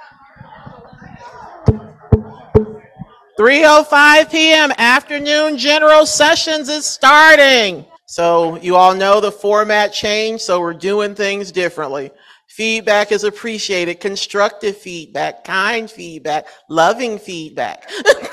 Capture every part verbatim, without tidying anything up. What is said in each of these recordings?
three oh five p.m. afternoon general sessions is starting. So you all know the format changed, so we're doing things differently. Feedback is appreciated, constructive feedback, kind feedback, loving feedback.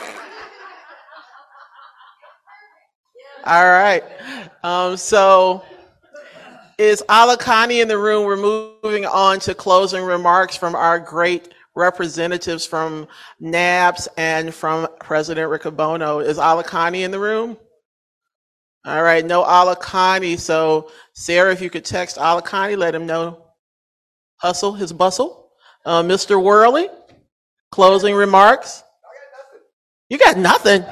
All right. Um, so is Alakani in the room? We're moving on to closing remarks from our great representatives from N A B S and from President Riccobono. Is Alakani in the room? All right, no Alakani. So Sarah, if you could text Alakani, let him know. Hustle his bustle. Uh, Mister Worley, closing remarks. You got nothing.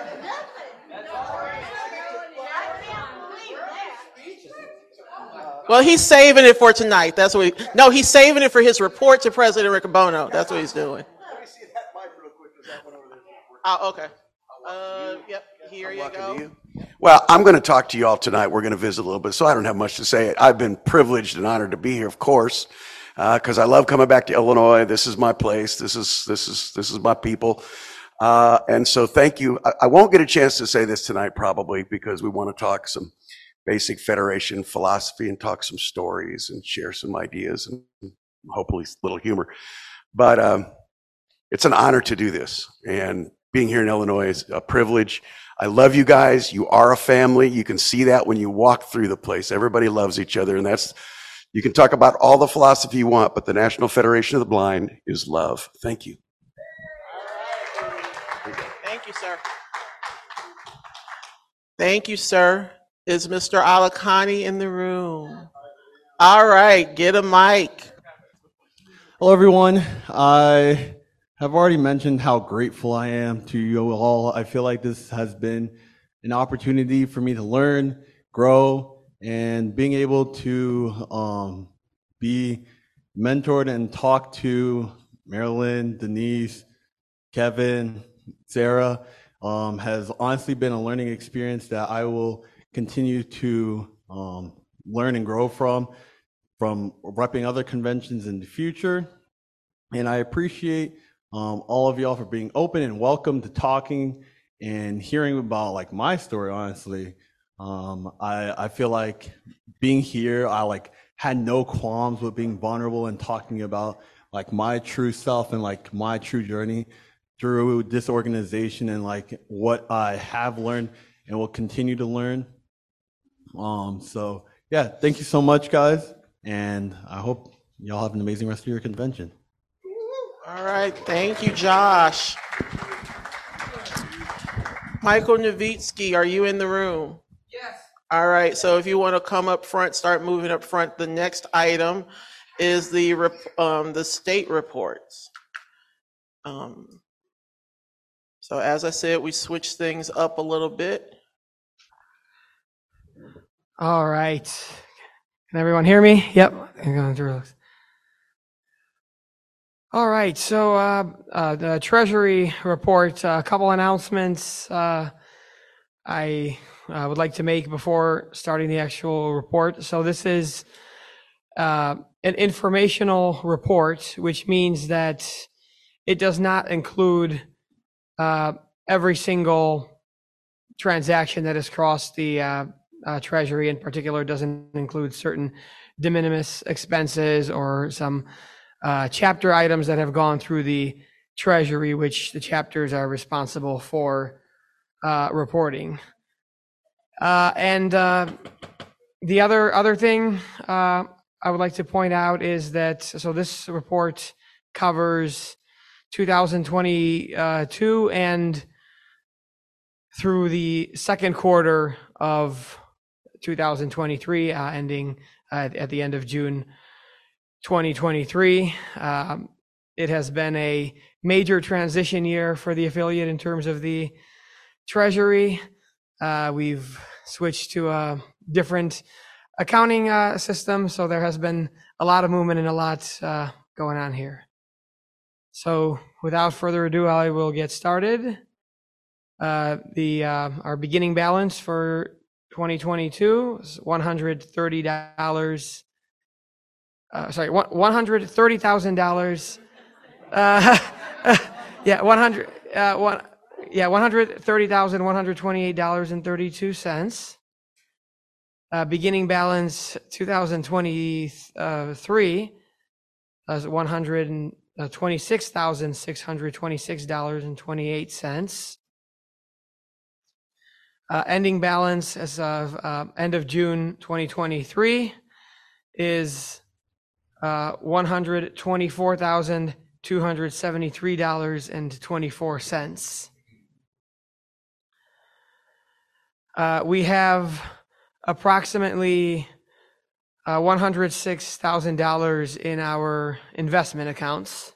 Well, he's saving it for tonight. That's what he, no, he's saving it for his report to President Riccobono. That's what he's doing. Let me see that mic real quick. There's that one over there. Oh, okay. Uh, yep, here you go. You. Well, I'm going to talk to you all tonight. We're going to visit a little bit, so I don't have much to say. I've been privileged and honored to be here, of course, because uh, I love coming back to Illinois. This is my place. This is this is this is my people. Uh, and so thank you. I, I won't get a chance to say this tonight probably because we want to talk some basic Federation philosophy and talk some stories and share some ideas and hopefully a little humor. But um, it's an honor to do this. And being here in Illinois is a privilege. I love you guys. You are a family. You can see that when you walk through the place. Everybody loves each other. And that's, you can talk about all the philosophy you want, but the National Federation of the Blind is love. Thank you. Thank you, sir. Thank you, sir. Is Mister Alakani in the room? All right, get a mic. Hello, everyone. I have already mentioned how grateful I am to you all. I feel like this has been an opportunity for me to learn, grow, and being able to um, be mentored and talk to Marilyn, Denise, Kevin, Sarah um, has honestly been a learning experience that I will continue to um, learn and grow from, from repping other conventions in the future. And I appreciate um, all of y'all for being open and welcome to talking and hearing about like my story, honestly. Um, I, I feel like being here, I like had no qualms with being vulnerable and talking about like my true self and like my true journey through this organization and like what I have learned and will continue to learn. Um, so yeah, thank you so much, guys. And I hope y'all have an amazing rest of your convention. All right, thank you, Josh. Michael Novitsky, are you in the room? Yes. All right, so if you want to come up front, start moving up front. The next item is the um, the state reports. Um, so as I said, we switched things up a little bit. All right. Can everyone hear me? Yep. I'm going through this. All right. So uh, uh, the Treasury report, uh, a couple announcements uh, I uh, would like to make before starting the actual report. So this is uh, an informational report, which means that it does not include uh, every single transaction that has crossed the uh, Uh, Treasury in particular. Doesn't include certain de minimis expenses or some uh, chapter items that have gone through the Treasury, which the chapters are responsible for uh, reporting. Uh, and uh, the other other thing uh, I would like to point out is that, so this report covers two thousand twenty-two and through the second quarter of two thousand twenty-three, uh, ending uh, at the end of June twenty twenty-three. Um, it has been a major transition year for the affiliate in terms of the Treasury. Uh, we've switched to a different accounting uh, system, so there has been a lot of movement and a lot uh, going on here. So without further ado, I will get started. Uh, the uh, our beginning balance for twenty twenty-two is one hundred thirty dollars. Uh, sorry, one hundred thirty thousand dollars Uh, yeah, one hundred. Uh, one. Yeah, one hundred thirty thousand one hundred twenty-eight dollars and thirty-two cents. Uh, beginning balance two thousand twenty-three is one hundred twenty-six thousand six hundred twenty-six dollars and twenty-eight cents. Uh, ending balance as of uh, end of June twenty twenty-three is uh, one hundred twenty-four thousand two hundred seventy-three dollars and twenty-four cents. Uh, we have approximately uh, one hundred six thousand dollars in our investment accounts.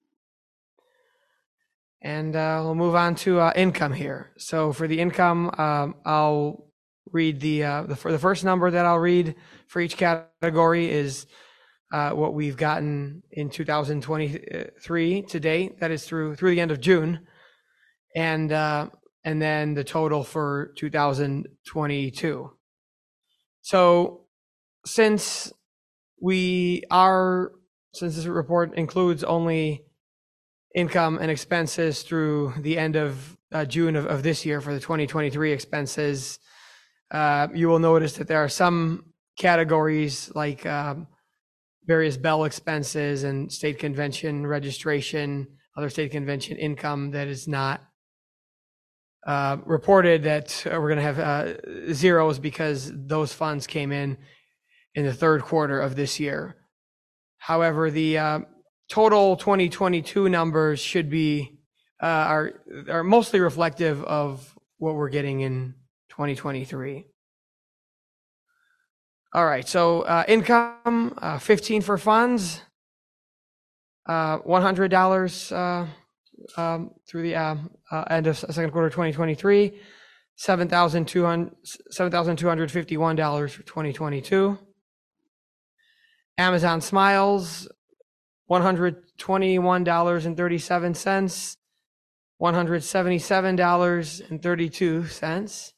And uh, we'll move on to uh, income here. So for the income, um, I'll read the, uh, the, for the first number that I'll read for each category is uh, what we've gotten in two thousand twenty-three to date. That is through through the end of June. And uh, and then the total for two thousand twenty-two. So since we are, since this report includes only income and expenses through the end of uh, June of, of this year for the twenty twenty-three expenses, uh, you will notice that there are some categories like um, various Bell expenses and state convention registration, other state convention income that is not uh, reported, that we're going to have uh, zeros because those funds came in in the third quarter of this year. However, the uh, total twenty twenty-two numbers should be uh, are are mostly reflective of what we're getting in twenty twenty-three. All right, so uh, income uh, fifteen for funds, uh, one hundred dollars uh, um, through the uh, uh, end of second quarter twenty twenty-three, seven thousand two hundred fifty-one dollars for twenty twenty-two. Amazon Smiles, one hundred twenty-one dollars and thirty-seven cents, one hundred seventy-seven dollars and thirty-two cents.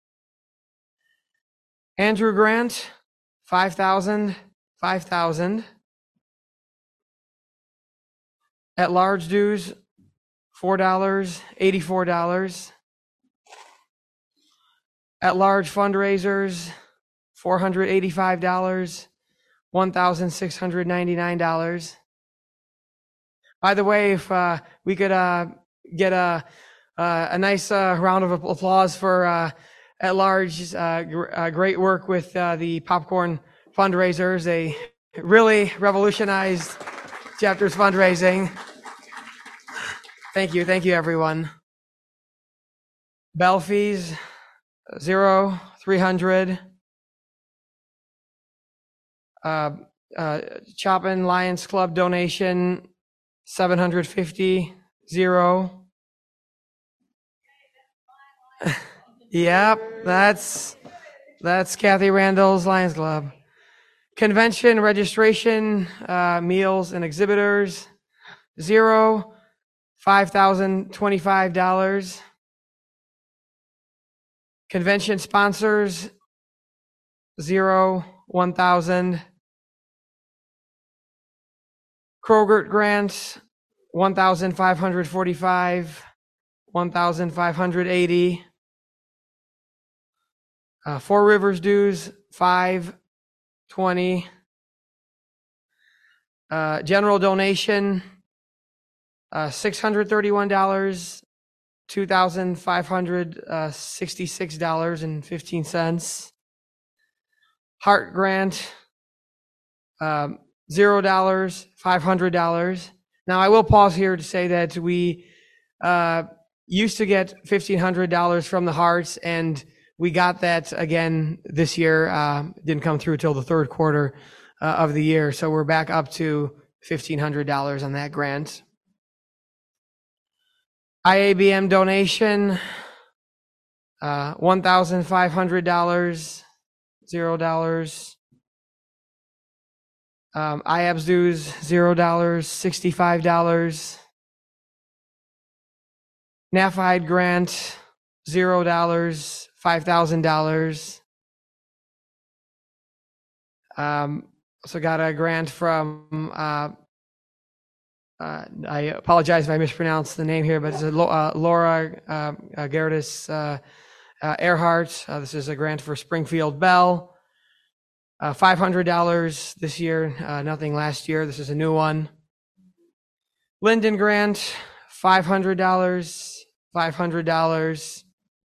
Andrew Grant, five thousand, five thousand. At large dues, four dollars, eighty-four dollars. At large fundraisers, four hundred eighty-five dollars, one thousand six hundred ninety-nine dollars. By the way, if uh, we could uh, get a uh, a nice uh, round of applause for uh, At Large, uh, gr- uh, great work with uh, the popcorn fundraisers. They really revolutionized Chapter's fundraising. Thank you, thank you, everyone. Bell fees, zero, three hundred. Uh, uh, Chopin Lions Club donation, seven hundred fifty, zero. Yep, that's that's Kathy Randall's Lions Club. Convention registration, uh, meals and exhibitors, zero, five thousand twenty-five dollars. Convention sponsors, zero, one thousand. Krogert grants, one thousand five hundred forty-five, one thousand five hundred eighty. Uh, Four Rivers dues, five twenty. Uh, general donation, uh, six hundred thirty-one dollars, two thousand five hundred sixty-six dollars and fifteen cents. Heart grant, um, zero dollars, five hundred dollars. Now I will pause here to say that we uh, used to get fifteen hundred dollars from the Hearts, and we got that again this year. Uh, didn't come through till the third quarter uh, of the year, so we're back up to fifteen hundred dollars on that grant. I A B M donation, uh, one thousand five hundred dollars, zero dollars. Um, I A B S dues, zero dollars, sixty-five dollars. NAFID grant, zero dollars, five thousand dollars. Um, also got a grant from uh, uh, I apologize if I mispronounced the name here, but it's a Lo- uh, Laura uh, uh, Gerardis uh, uh, Earhart. Uh, this is a grant for Springfield Bell. Uh, five hundred dollars this year, uh, nothing last year. This is a new one. Linden grant, five hundred dollars, five hundred dollars.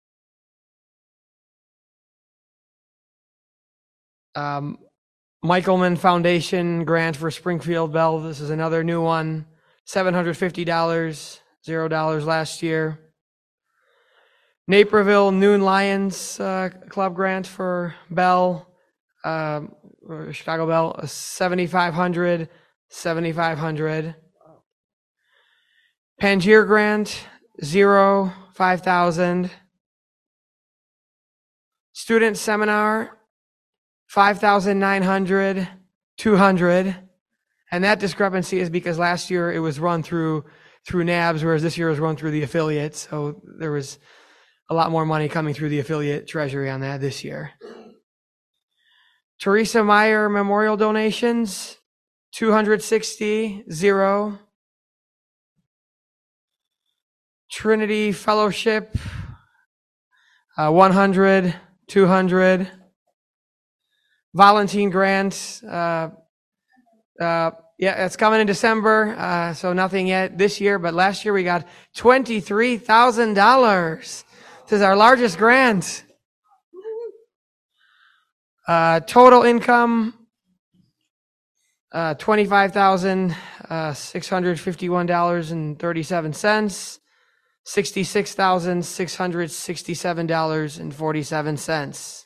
Um, Michelman Foundation grant for Springfield Bell. This is another new one. seven hundred fifty dollars, zero dollars last year. Naperville Noon Lions uh, Club grant for Bell, uh, Chicago Bell, seventy-five hundred, seventy-five hundred. Pangier grant, zero, five thousand. Student seminar, five thousand nine hundred, two hundred. And that discrepancy is because last year it was run through through N A B S, whereas this year it was run through the affiliate. So there was a lot more money coming through the affiliate treasury on that this year. Teresa Meyer memorial donations, two hundred sixty, zero. Trinity Fellowship, uh, one hundred, two hundred. Volunteer grant, uh, uh, yeah, it's coming in December, uh, so nothing yet this year, but last year we got twenty-three thousand dollars. This is our largest grant. Uh, total income, uh, twenty-five thousand six hundred fifty-one dollars and thirty-seven cents, sixty-six thousand six hundred sixty-seven dollars and forty-seven cents.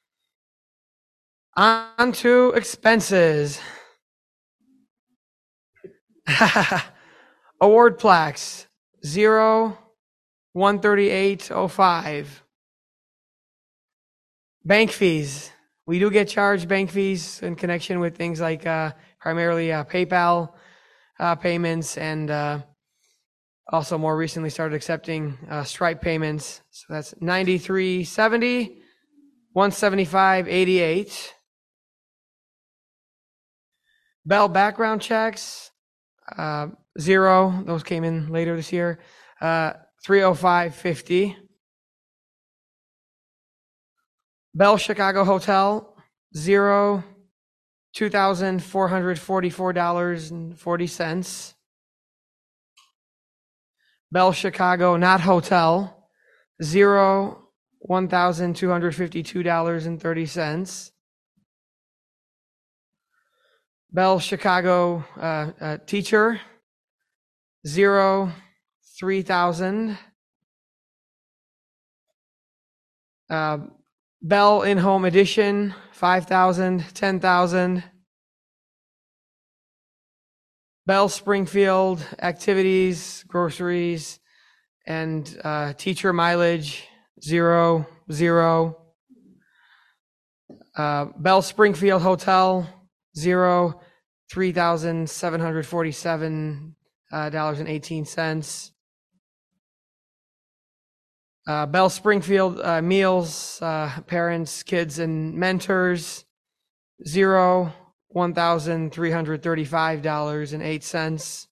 On to expenses. Award plaques, zero, one thirty-eight oh five. Bank fees. We do get charged bank fees in connection with things like uh, primarily uh, PayPal uh, payments, and uh, also more recently started accepting uh, Stripe payments. So that's ninety-three seventy, one seventy-five eighty-eight. Bell background checks, uh, zero. Those came in later this year. Uh, three oh five fifty. Bell Chicago Hotel, zero, two thousand four hundred forty-four dollars and forty cents. Bell Chicago Not Hotel, zero, one thousand two hundred fifty-two dollars and thirty cents. Bell Chicago uh, uh, Teacher, zero, three thousand. Uh, Bell In-Home Edition, five thousand, ten thousand. Bell Springfield Activities, Groceries, and uh, Teacher Mileage, zero, zero. Uh, Bell Springfield Hotel, zero, three thousand seven hundred forty-seven dollars and eighteen cents. Uh, Bell Springfield uh, Meals, uh, Parents, Kids, and Mentors, zero, one thousand three hundred thirty-five dollars and eight cents.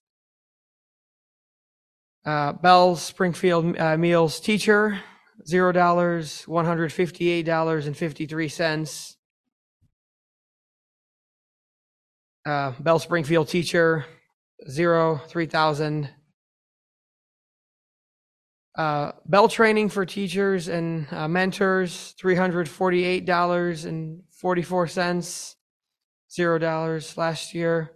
Uh, Bell Springfield uh, Meals Teacher, zero dollars, one hundred fifty-eight dollars and fifty-three cents. Uh, Bell Springfield Teacher, zero, three thousand. Uh, Bell Training for Teachers and uh, Mentors, three hundred forty-eight dollars and forty-four cents, zero dollars last year.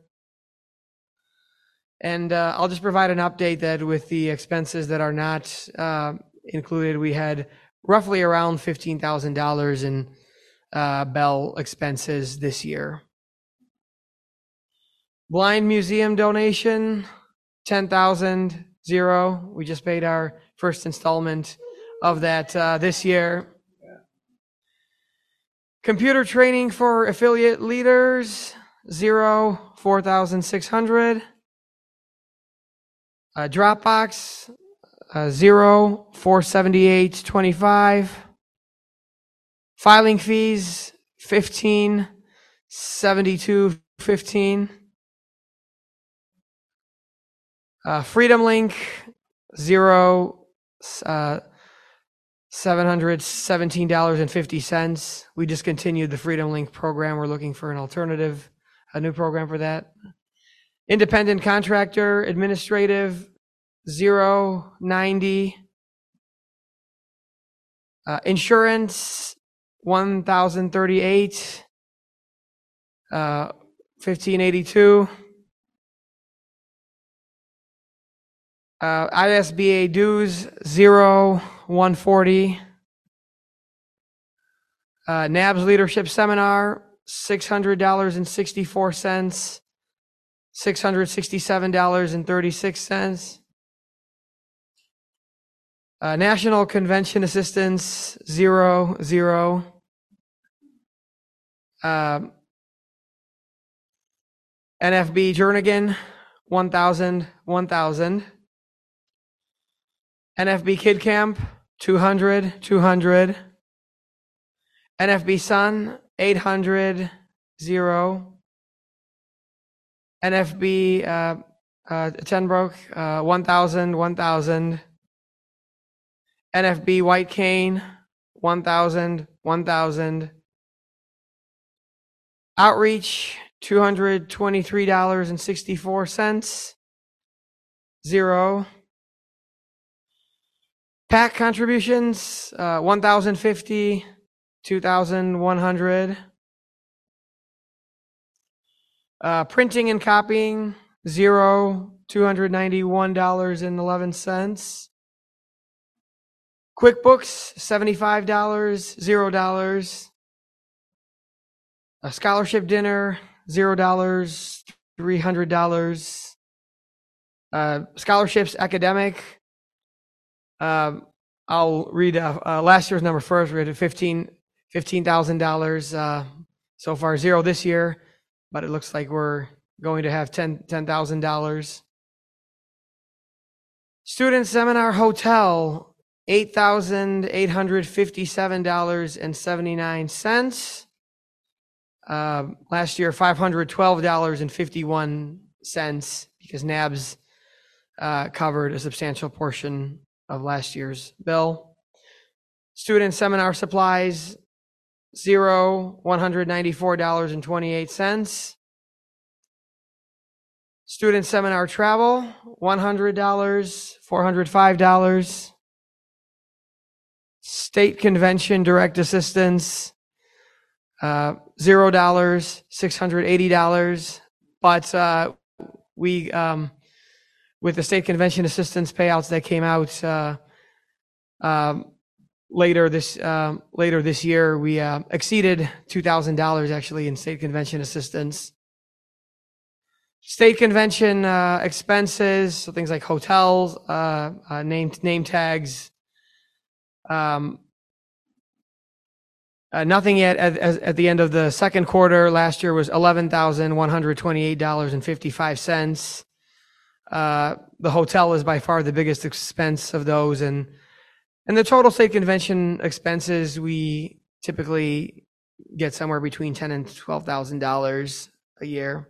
And uh, I'll just provide an update that with the expenses that are not uh, included, we had roughly around fifteen thousand dollars in uh, Bell expenses this year. Blind Museum donation, ten thousand, zero. We just paid our first installment of that uh, this year. Computer training for affiliate leaders, zero, four thousand six hundred. Uh, Dropbox, uh, zero, four seventy-eight twenty-five. Filing fees, fifteen, seventy-two fifteen. Uh, Freedom Link, zero, uh, seven hundred seventeen dollars and fifty cents. We discontinued the Freedom Link program. We're looking for an alternative, a new program for that. Independent contractor, administrative, zero, ninety. Uh, insurance, one thousand thirty-eight, uh, fifteen eighty-two. Uh, I S B A dues, zero, one forty. Uh, N A B S leadership seminar, six hundred dollars and sixty-four cents, six hundred sixty-seven dollars and thirty-six cents. Uh, National Convention Assistance, zero, zero. Um, N F B Jernigan, one thousand, one thousand. N F B Kid Camp, two hundred, two hundred. N F B Sun, eight hundred, zero. N F B uh, uh, Tenbrook, uh, one thousand, one thousand. N F B White Cane, one thousand, one thousand. Outreach, two hundred twenty-three dollars and sixty-four cents, zero. PAC contributions, uh, one thousand fifty, two thousand one hundred. Uh, printing and copying, zero, two hundred ninety-one dollars and eleven cents. QuickBooks, seventy-five dollars, zero dollars. A scholarship dinner, zero dollars, three hundred dollars. Uh, scholarships academic. Uh, I'll read uh, uh, last year's number first. We had fifteen thousand dollars uh, so far, zero this year, but it looks like we're going to have ten thousand dollars. Student seminar hotel, eight thousand eight hundred fifty-seven dollars and seventy-nine cents. Uh, last year, five hundred twelve dollars and fifty-one cents, because N A B S uh, covered a substantial portion of last year's bill. Student seminar supplies, zero, one hundred ninety-four dollars and twenty-eight cents. Student seminar travel, one hundred dollars, four hundred five dollars. State convention direct assistance, uh, zero dollars, six hundred eighty dollars. But uh, we, um, with the state convention assistance payouts that came out uh, um, later this uh, later this year, we uh, exceeded two thousand dollars actually in state convention assistance. State convention uh, expenses, so things like hotels, uh, uh, name name tags. Um, uh, nothing yet at, at the end of the second quarter. Last year was eleven thousand one hundred twenty-eight dollars and fifty-five cents. Uh, the hotel is by far the biggest expense of those, and and the total state convention expenses, we typically get somewhere between ten and twelve thousand dollars a year.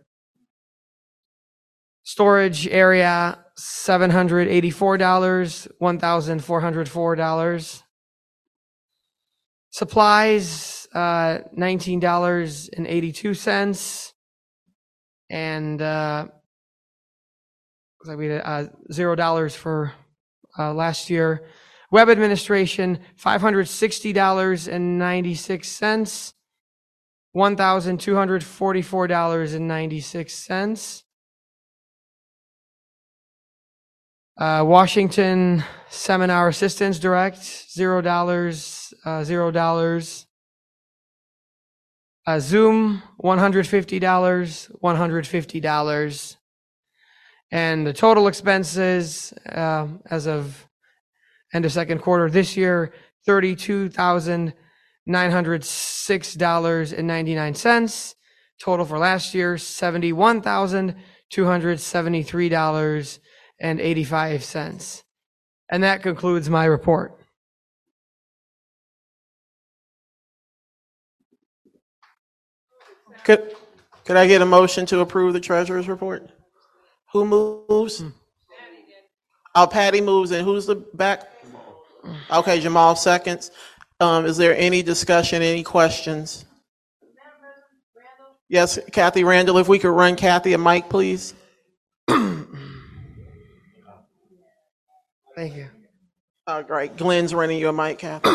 Storage area, seven hundred eighty-four dollars, one thousand four hundred four dollars. Supplies, uh, nineteen dollars and eighty-two cents. And uh, like we had uh, zero dollars for uh, last year. Web administration, five hundred sixty dollars and ninety-six cents. one thousand two hundred forty-four dollars and ninety-six cents. Uh, Washington Seminar Assistance Direct, zero dollars, uh, zero dollars. Uh, Zoom, one hundred fifty dollars, one hundred fifty dollars. And the total expenses uh, as of end of second quarter this year, thirty-two thousand nine hundred six dollars and ninety-nine cents. Total for last year, seventy-one thousand two hundred seventy-three dollars and eighty-five cents. And that concludes my report. Could, could I get a motion to approve the treasurer's report? Who moves? Oh, Patty moves and who's the back? Okay, Jamal seconds. Um, is there any discussion, any questions? Yes, Kathy Randall, if we could run Kathy a mic, please. Thank you. Oh, great. Glenn's running you a mic, Kathy.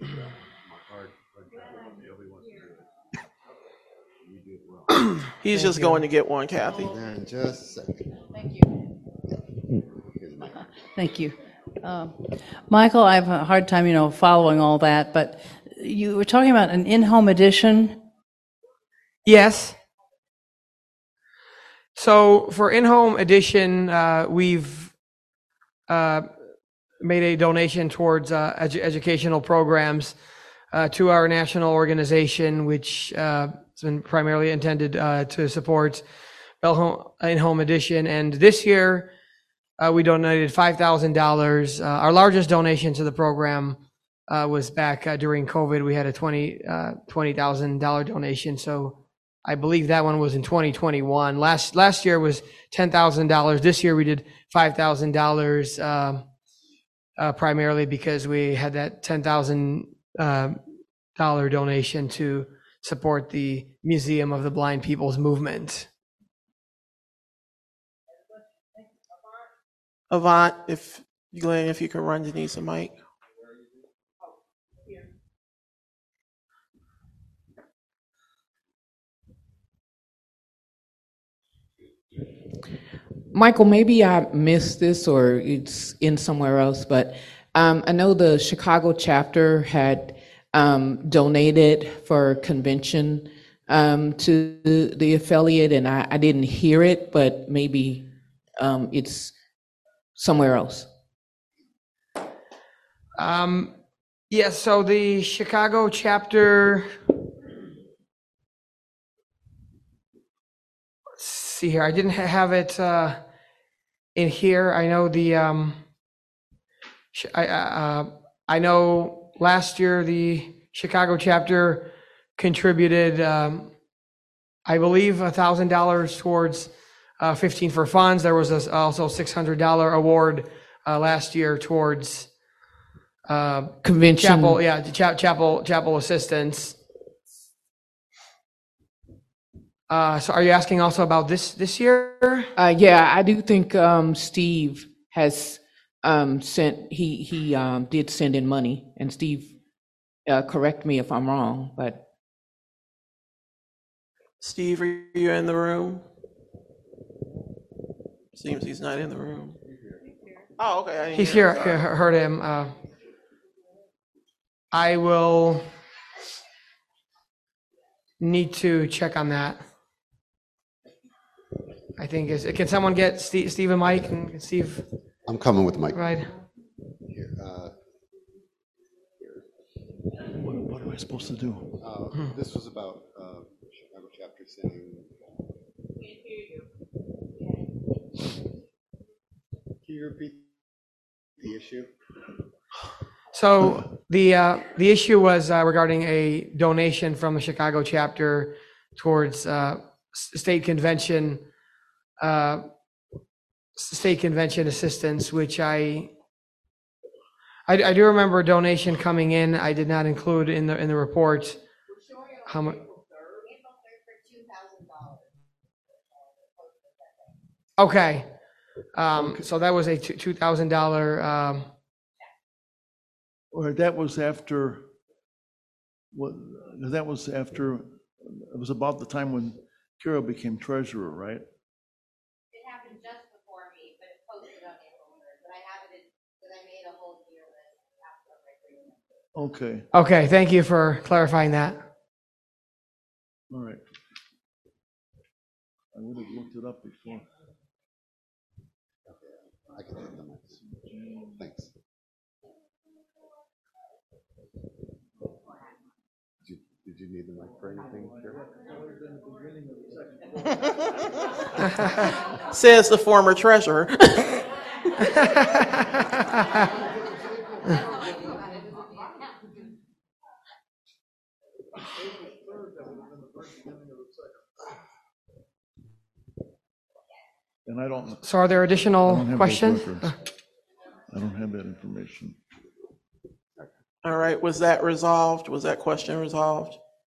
He's Thank just you. going to get one, Kathy. And just a second. Thank you. Thank you. Um, Michael, I have a hard time, you know, following all that, but you were talking about an in-home edition. Yes. So for in-home edition, uh, we've uh, made a donation towards uh, edu- educational programs uh, to our national organization, which uh, has been primarily intended uh, to support Bell Home, in-home edition. And this year, uh, we donated five thousand dollars. Uh, our largest donation to the program uh, was back uh, during COVID. We had a twenty thousand dollars donation. So I believe that one was in twenty twenty-one. Last last year was ten thousand dollars. This year we did five thousand dollars, um, uh, primarily because we had that ten thousand dollars uh, donation to support the Museum of the Blind People's Movement. Avant, if Glenn, if you can run Denise a mic. Michael, maybe I missed this or it's in somewhere else, but um, I know the Chicago chapter had um, donated for convention um, to the, the affiliate, and I, I didn't hear it, but maybe um, it's somewhere else. Um, yeah, so the Chicago chapter, let's see here, I didn't ha- have it uh, in here. I know the, um, sh- I, uh, I know last year the Chicago chapter contributed, um, I believe, a thousand dollars towards uh, fifteen for funds. There was a, also a six hundred dollars award uh, last year towards uh, Convention. chapel, yeah, cha- chapel, chapel assistance. Uh, so are you asking also about this, this year? Uh, yeah, I do think um, Steve has um, sent, he, he um, did send in money, and Steve, uh, correct me if I'm wrong, but Steve, are you in the room? Seems he's not in the room. Oh, okay. I didn't He's hear here, him. I Sorry. heard him. Uh, I will need to check on that. I think is, can someone get Steve, Steve and Mike and Steve, I'm coming with the mic. right? Here, uh, What, what am I supposed to do? uh, This was about uh, Chicago chapter sending. Can you repeat the issue? So the uh, the issue was uh, regarding a donation from the Chicago chapter towards uh, s- state convention, uh, s- state convention assistance, which I, I I do remember a donation coming in. I did not include in the in the report how much. Okay, um, so that was a two two thousand dollar. Um, Or that was after, what, that was after, it was about the time when Carol became treasurer, right? It happened just before me, but it's posted on April third, but I have it, because I made a whole year list after my agreement. Okay, okay, thank you for clarifying that. all right. I would have looked it up before. I can take the mic. Thanks. Did you, did you need the mic for anything, Carol? Says the former treasurer. And I don't, So are there I additional don't have those questions? records. Uh, I don't have that information. All right, was that resolved? Was that question resolved?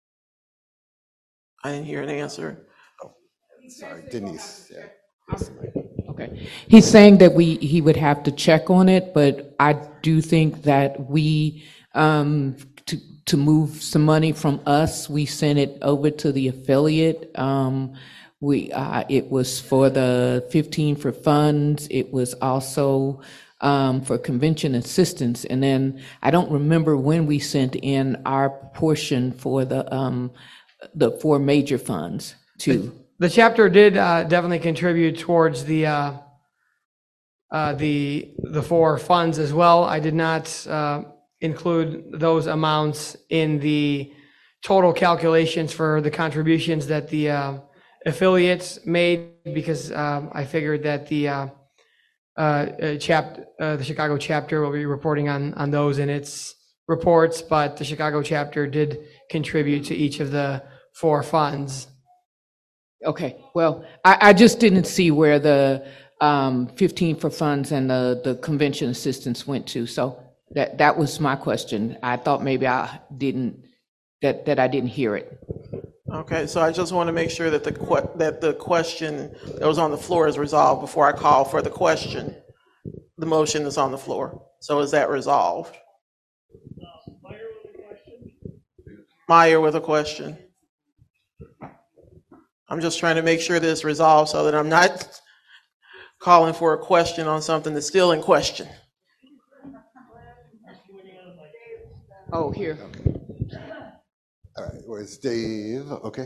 I didn't hear an answer. Sorry, Denise, yeah. Okay. He's saying that we, he would have to check on it, but I do think that we, um, to, to move some money from us, we sent it over to the affiliate. Um, we, uh, it was for the fifteen for funds. It was also, um, for convention assistance. And then I don't remember when we sent in our portion for the, um, the four major funds too. The chapter did uh, definitely contribute towards the uh, uh, the the four funds as well. I did not uh, include those amounts in the total calculations for the contributions that the uh, affiliates made because um, I figured that the uh, uh, chap uh, the Chicago chapter will be reporting on on those in its reports, but the Chicago chapter did contribute to each of the four funds. Okay, well, I, I just didn't see where the um, fifteen for funds and the, the convention assistance went to. So that, that was my question. I thought maybe I didn't, that, that I didn't hear it. Okay, so I just want to make sure that the que- that the question that was on the floor is resolved before I call for the question. The motion is on the floor. So is that resolved? Meyer with a question. I'm just trying to make sure this is resolved so that I'm not calling for a question on something that's still in question. Oh, here. All right, where's Dave? Okay.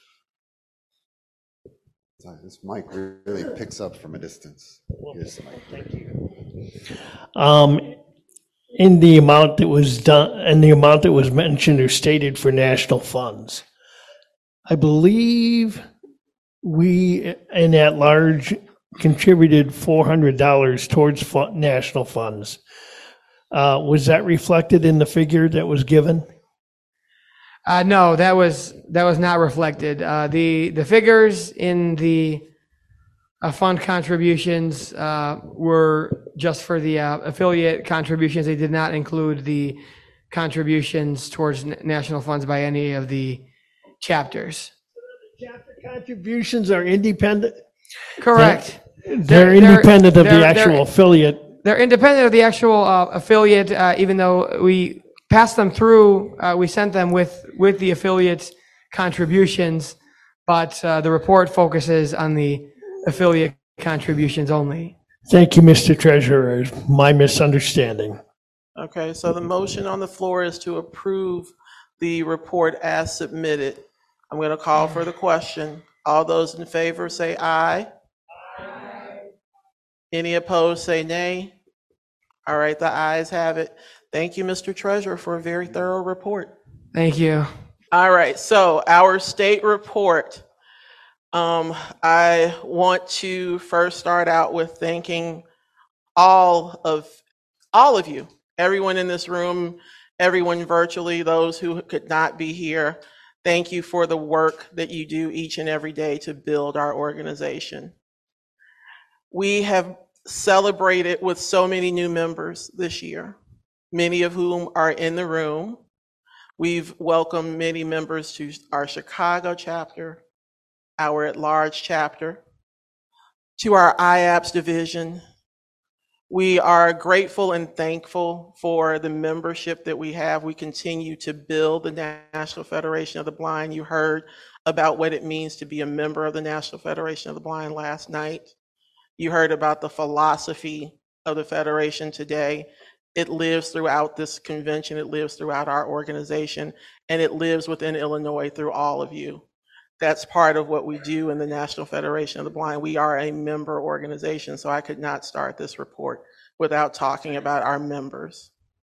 Sorry, this mic really picks up from a distance. Here's the mic. Thank you. Um, in the amount that was done, and the amount that was mentioned or stated for national funds, I believe we, in at large, contributed four hundred dollars towards fu- national funds. Uh, was that reflected in the figure that was given? Uh, no, that was that was not reflected. Uh, the the figures in the uh, fund contributions uh, were just for the uh, affiliate contributions. They did not include the contributions towards n- national funds by any of the chapters. Chapter contributions are independent? Correct. They're, they're They're- independent of they're- the actual they're- affiliate. They're independent of the actual uh, affiliate, uh, even though we passed them through, uh, we sent them with, with the affiliate contributions, but uh, the report focuses on the affiliate contributions only. Thank you, Mister Treasurer. My misunderstanding. Okay, so the motion on the floor is to approve the report as submitted. I'm going to call for the question. All those in favor say aye. Aye. Any opposed say nay. All right, the ayes have it. Thank you, Mister Treasurer, for a very thorough report. Thank you. All right, so our state report. Um, I want to first start out with thanking all of all of you, everyone in this room, everyone virtually, those who could not be here. Thank you for the work that you do each and every day to build our organization. We have celebrated with so many new members this year, many of whom are in the room. We've welcomed many members to our Chicago chapter, our at-large chapter, to our I A P S division. We are grateful and thankful for the membership that we have. We continue to build the National Federation of the Blind. You heard about what it means to be a member of the National Federation of the Blind last night. You heard about the philosophy of the Federation today. It lives throughout this convention. It lives throughout our organization, and it lives within Illinois through all of you. That's part of what we do in the National Federation of the Blind. We are a member organization, so I could not start this report without talking about our members.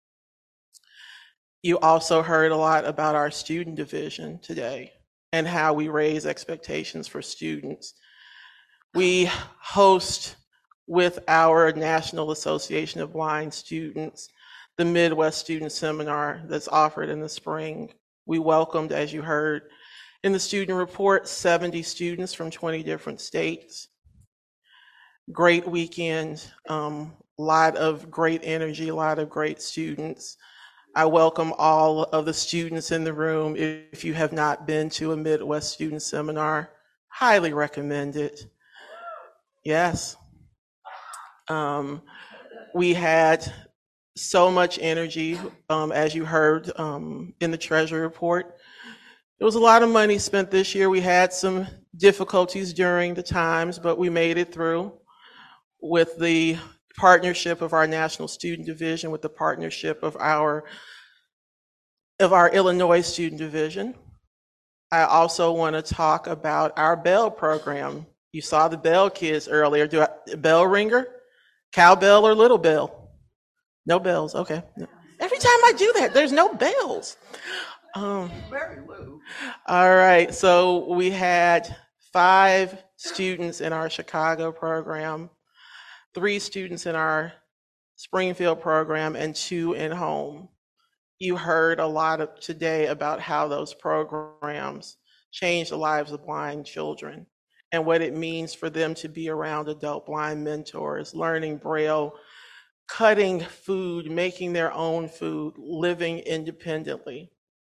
You also heard a lot about our student division today and how we raise expectations for students. We host with our National Association of Blind Students the Midwest Student Seminar that's offered in the spring. We welcomed, as you heard in the student report, seventy students from twenty different states. great weekend, um, lot of great energy, a lot of great students. I welcome all of the students in the room. If you have not been to a Midwest Student Seminar, highly recommend it. Yes. Um, we had so much energy, um, as you heard um, in the Treasury report. There was a lot of money spent this year. We had some difficulties during the times, but we made it through with the partnership of our National Student Division, with the partnership of our of our Illinois Student Division. I also want to talk about our Bell program. You saw the Bell kids earlier. Do I, bell ringer? Cowbell or little bell? No bells, okay. No. Every time I do that, there's no bells. Um, all right, so we had five students in our Chicago program, three students in our Springfield program, and two in home. You heard a lot of today about how those programs change the lives of blind children and what it means for them to be around adult blind mentors, learning Braille, cutting food, making their own food, living independently.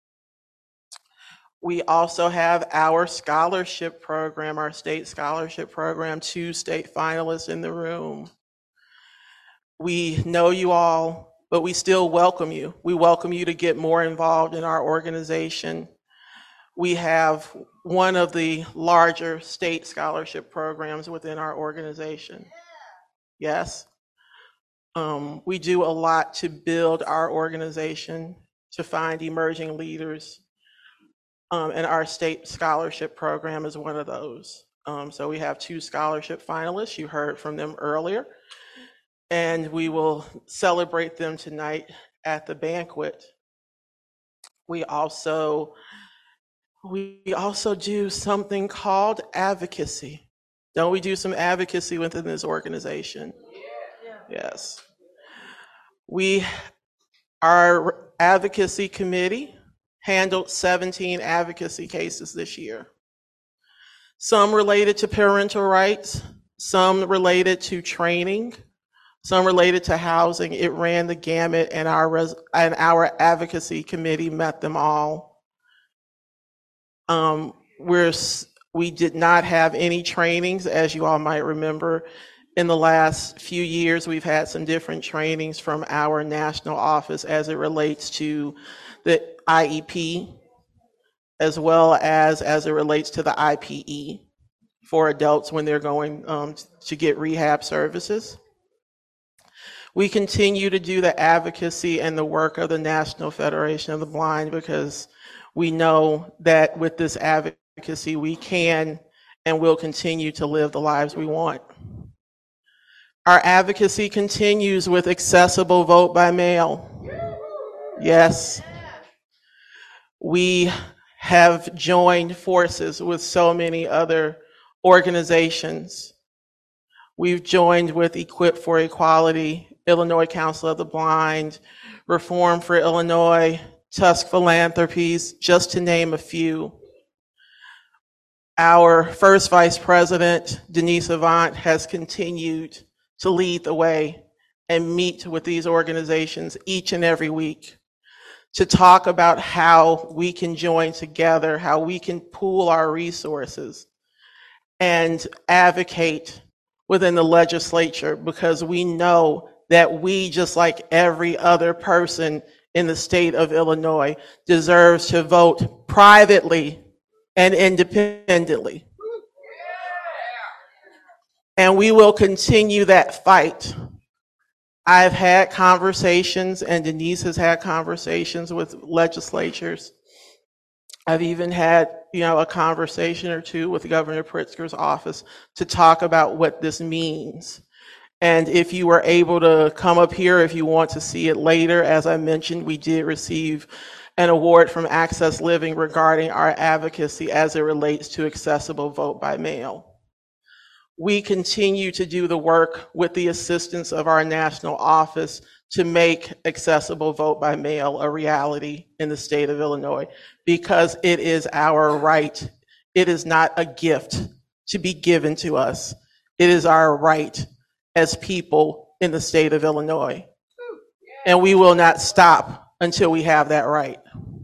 We also have our scholarship program, our state scholarship program, two state finalists in the room. We know you all, but we still welcome you. We welcome you to get more involved in our organization. We have one of the larger state scholarship programs within our organization. Yes. Um, we do a lot to build our organization, to find emerging leaders. Um, and our state scholarship program is one of those. Um, so we have two scholarship finalists. You heard from them earlier. And we will celebrate them tonight at the banquet. We also, we also do something called advocacy. Don't we do some advocacy within this organization? Yes. We, our advocacy committee handled seventeen advocacy cases this year. Some related to parental rights, some related to training, some related to housing. It ran the gamut, and our res and our advocacy committee met them all. Um, we're we did not have any trainings, as you all might remember. In the last few years, we've had some different trainings from our national office as it relates to the I E P, as well as as it relates to the I P E for adults when they're going um, to get rehab services. We continue to do the advocacy and the work of the National Federation of the Blind because we know that with this advocacy, we can and will continue to live the lives we want. Our advocacy continues with accessible vote by mail. Yes. We have joined forces with so many other organizations. We've joined with Equip for Equality, Illinois Council of the Blind, Reform for Illinois, Tusk Philanthropies, just to name a few. Our first Vice President, Denise Avant, has continued to lead the way and meet with these organizations each and every week to talk about how we can join together, how we can pool our resources and advocate within the legislature, because we know that we, just like every other person in the state of Illinois, deserves to vote privately and independently. And we will continue that fight. I've had conversations, and Denise has had conversations with legislatures. I've even had, you know, a conversation or two with Governor Pritzker's office to talk about what this means. And if you were able to come up here, if you want to see it later, as I mentioned, we did receive an award from Access Living regarding our advocacy as it relates to accessible vote by mail. We continue to do the work with the assistance of our national office to make accessible vote by mail a reality in the state of Illinois, because it is our right. It is not a gift to be given to us. It is our right as people in the state of Illinois. And we will not stop until we have that right.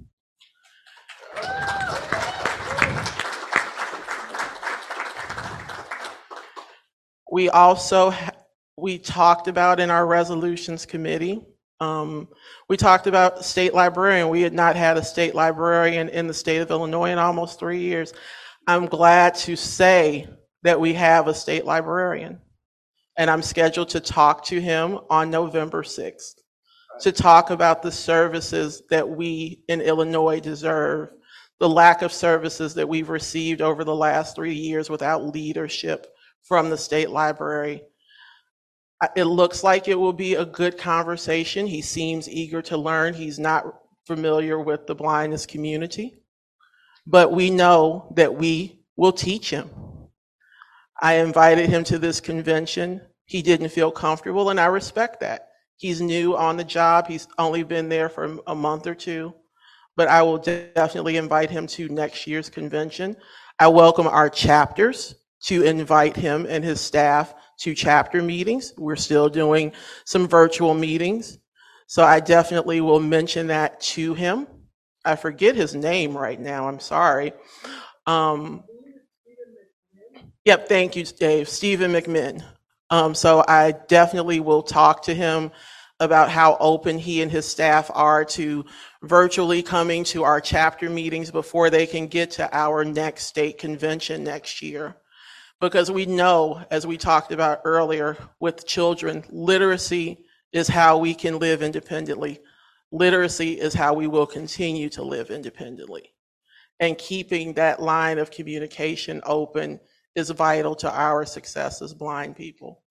We also, we talked about in our resolutions committee, um, we talked about state librarian. We had not had a state librarian in the state of Illinois in almost three years. I'm glad to say that we have a state librarian, and I'm scheduled to talk to him on November sixth to talk about the services that we in Illinois deserve, the lack of services that we've received over the last three years without leadership from the state library. It looks like it will be a good conversation. He seems eager to learn. He's not familiar with the blindness community, but we know that we will teach him. I invited him to this convention. He didn't feel comfortable, and I respect that. He's new on the job. He's only been there for a month or two, but I will definitely invite him to next year's convention. I welcome our chapters to invite him and his staff to chapter meetings. We're still doing some virtual meetings, so I definitely will mention that to him. I forget his name right now, I'm sorry. Um, yep, thank you, Dave, Stephen McMinn. Um, so I definitely will talk to him about how open he and his staff are to virtually coming to our chapter meetings before they can get to our next state convention next year. Because we know, as we talked about earlier with children, literacy is how we can live independently. Literacy is how we will continue to live independently. And keeping that line of communication open is vital to our success as blind people.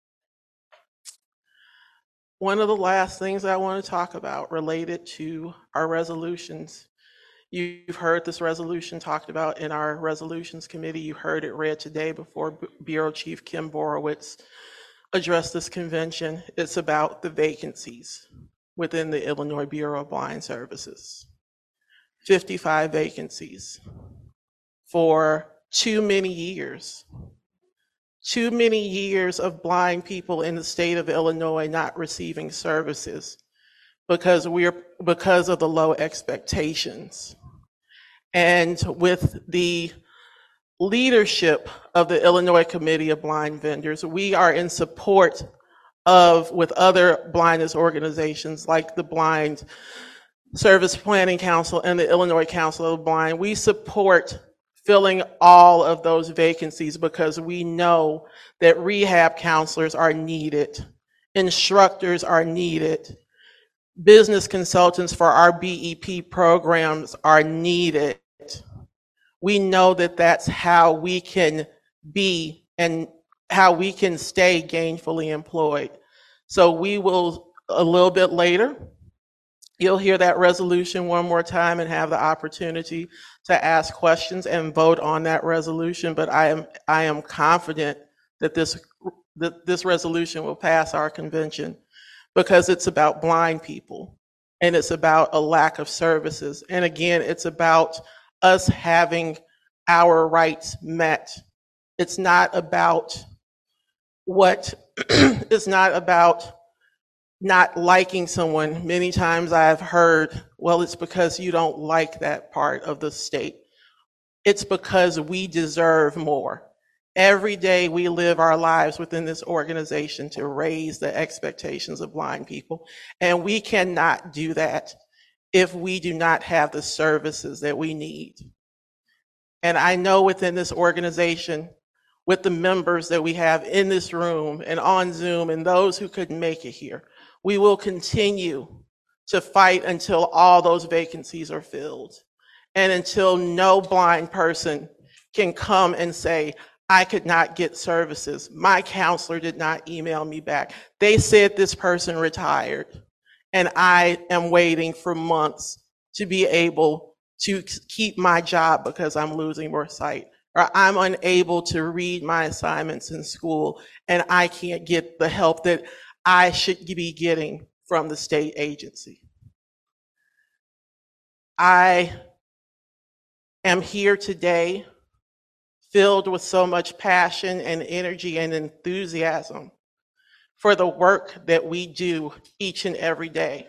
One of the last things I want to talk about related to our resolutions. You've heard this resolution talked about in our resolutions committee. You heard it read today before Bureau Chief Kim Borowitz addressed this convention. It's about the vacancies within the Illinois Bureau of Blind Services. fifty-five vacancies for too many years. Too many years of blind people in the state of Illinois not receiving services because we're because of the low expectations. And with the leadership of the Illinois Committee of Blind Vendors, we are in support of, with other blindness organizations like the Blind Service Planning Council and the Illinois Council of the Blind, we support filling all of those vacancies because we know that rehab counselors are needed, instructors are needed, business consultants for our B E P programs are needed. We know that that's how we can be and how we can stay gainfully employed. So we will, a little bit later, you'll hear that resolution one more time and have the opportunity to ask questions and vote on that resolution. But I am I am confident that this that this resolution will pass our convention because it's about blind people and it's about a lack of services. And again, it's about us having our rights met. It's not about what it's not about not liking someone. Many times I've heard, well, it's because you don't like that part of the state. It's because we deserve more. Every day we live our lives within this organization to raise the expectations of blind people. And we cannot do that if we do not have the services that we need. And I know within this organization, with the members that we have in this room and on Zoom and those who couldn't make it here, we will continue to fight until all those vacancies are filled and until no blind person can come and say, I could not get services. My counselor did not email me back. They said this person retired and I am waiting for months to be able to keep my job because I'm losing more sight, or I'm unable to read my assignments in school and I can't get the help that I should be getting from the state agency. I am here today filled with so much passion and energy and enthusiasm for the work that we do each and every day.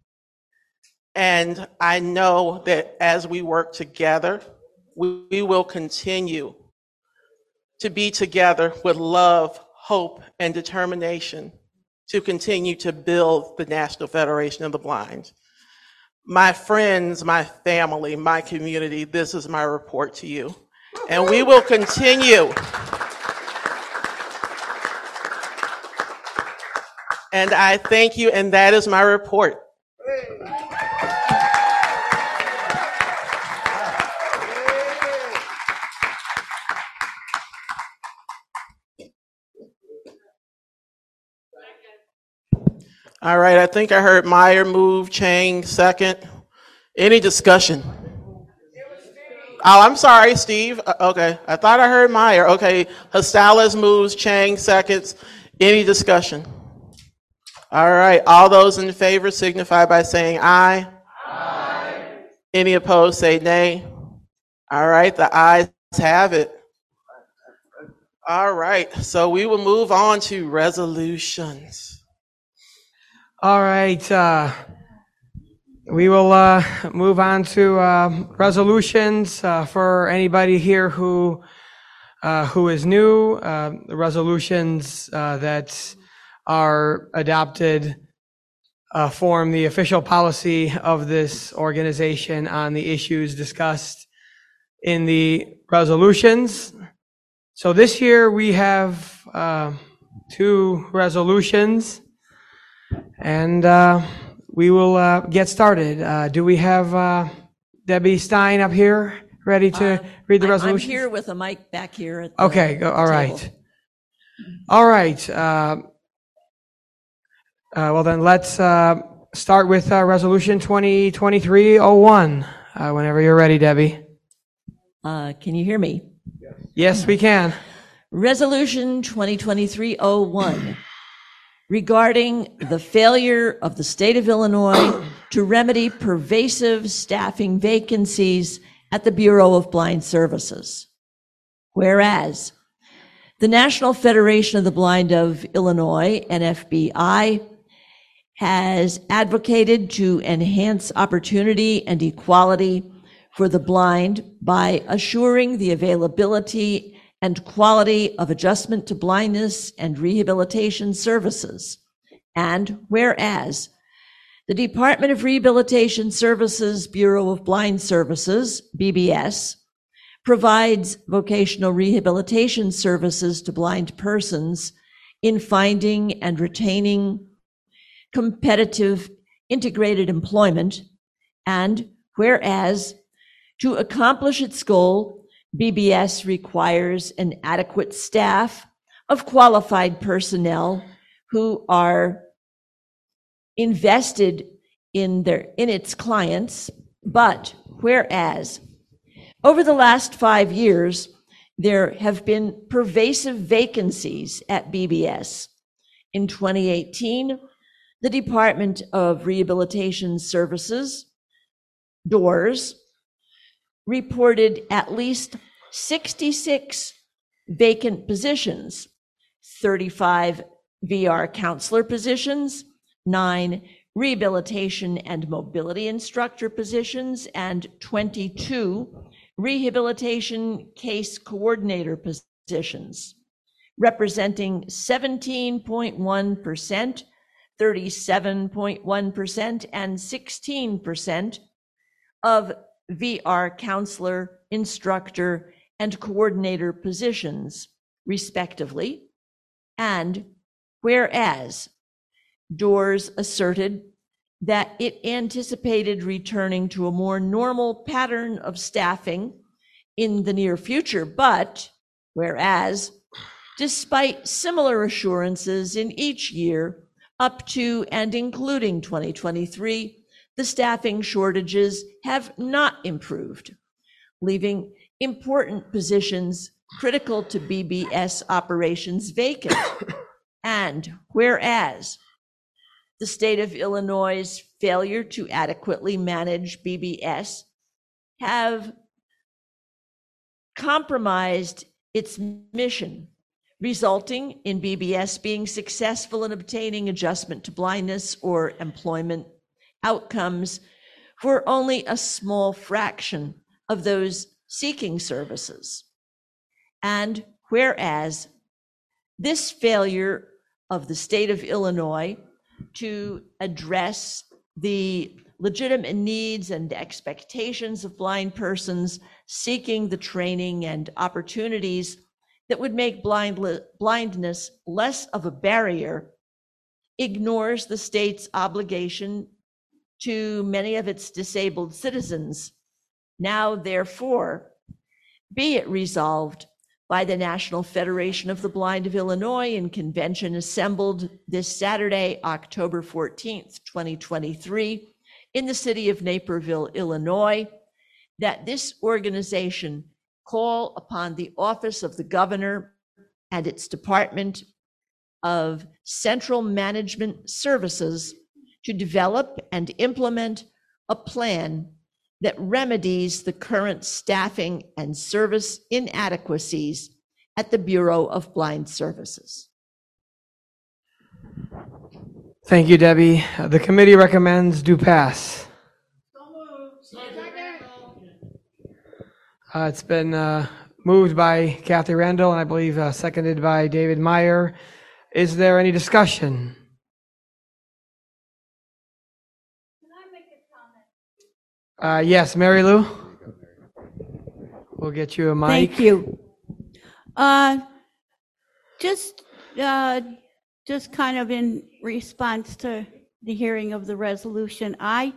And I know that as we work together, we, we will continue to be together with love, hope, and determination to continue to build the National Federation of the Blind. My friends, my family, my community, this is my report to you. And we will continue. And I thank you, and that is my report. All right, I think I heard Meyer move, Chang second. Any discussion? Oh, I'm sorry, Steve. Uh, Okay, I thought I heard Meyer. Okay, Hostales moves, Chang seconds. Any discussion? All right, all those in favor signify by saying aye. Aye. Any opposed say nay. All right, the ayes have it. All right, so we will move on to resolutions. All right, uh, we will uh, move on to uh, resolutions uh, for anybody here who uh, who is new. Uh, the resolutions uh, that are adopted uh, form the official policy of this organization on the issues discussed in the resolutions. So this year we have uh, two resolutions. And uh, we will uh, get started. Uh, do we have uh, Debbie Stein up here ready to Uh, read the I'm- resolution? I'm here with a mic back here at the Okay, go, all table. right. All right. Uh, uh, well, then let's uh, start with uh, Resolution twenty twenty-three oh one. Uh, whenever you're ready, Debbie. Uh, Can you hear me? Yes, we can. Resolution twenty twenty-three oh one, regarding the failure of the state of Illinois to remedy pervasive staffing vacancies at the Bureau of Blind Services. Whereas the National Federation of the Blind of Illinois, N F B I, has advocated to enhance opportunity and equality for the blind by assuring the availability and quality of adjustment to blindness and rehabilitation services. And whereas the Department of Rehabilitation Services Bureau of Blind Services, B B S, provides vocational rehabilitation services to blind persons in finding and retaining competitive integrated employment. And whereas to accomplish its goal, B B S requires an adequate staff of qualified personnel who are invested in their in its clients. But whereas over the last five years, there have been pervasive vacancies at B B S. In twenty eighteen, the Department of Rehabilitation Services, DOORS, reported at least sixty-six vacant positions, thirty-five V R counselor positions, nine rehabilitation and mobility instructor positions, and twenty-two rehabilitation case coordinator positions, representing seventeen point one percent, thirty-seven point one percent, and sixteen percent of V R counselor, instructor, and coordinator positions, respectively. And whereas DOORS asserted that it anticipated returning to a more normal pattern of staffing in the near future, but whereas despite similar assurances in each year up to and including twenty twenty-three, the staffing shortages have not improved, leaving important positions critical to B B S operations vacant. And whereas the state of Illinois' failure to adequately manage B B S have compromised its mission, resulting in B B S being successful in obtaining adjustment to blindness or employment outcomes for only a small fraction of those seeking services. And whereas this failure of the state of Illinois to address the legitimate needs and expectations of blind persons seeking the training and opportunities that would make blind, blindness less of a barrier ignores the state's obligation to many of its disabled citizens. Now, therefore, be it resolved by the National Federation of the Blind of Illinois in convention assembled this Saturday, October fourteenth, twenty twenty-three, in the city of Naperville, Illinois, that this organization call upon the Office of the Governor and its Department of Central Management Services to develop and implement a plan that remedies the current staffing and service inadequacies at the Bureau of Blind Services. Thank you, Debbie. Uh, The committee recommends do pass. Uh, It's been uh, moved by Kathy Randall and I believe uh, seconded by David Meyer. Is there any discussion? Uh, yes, Mary Lou? We'll get you a mic. Thank you. Uh, just, uh, just kind of in response to the hearing of the resolution, I,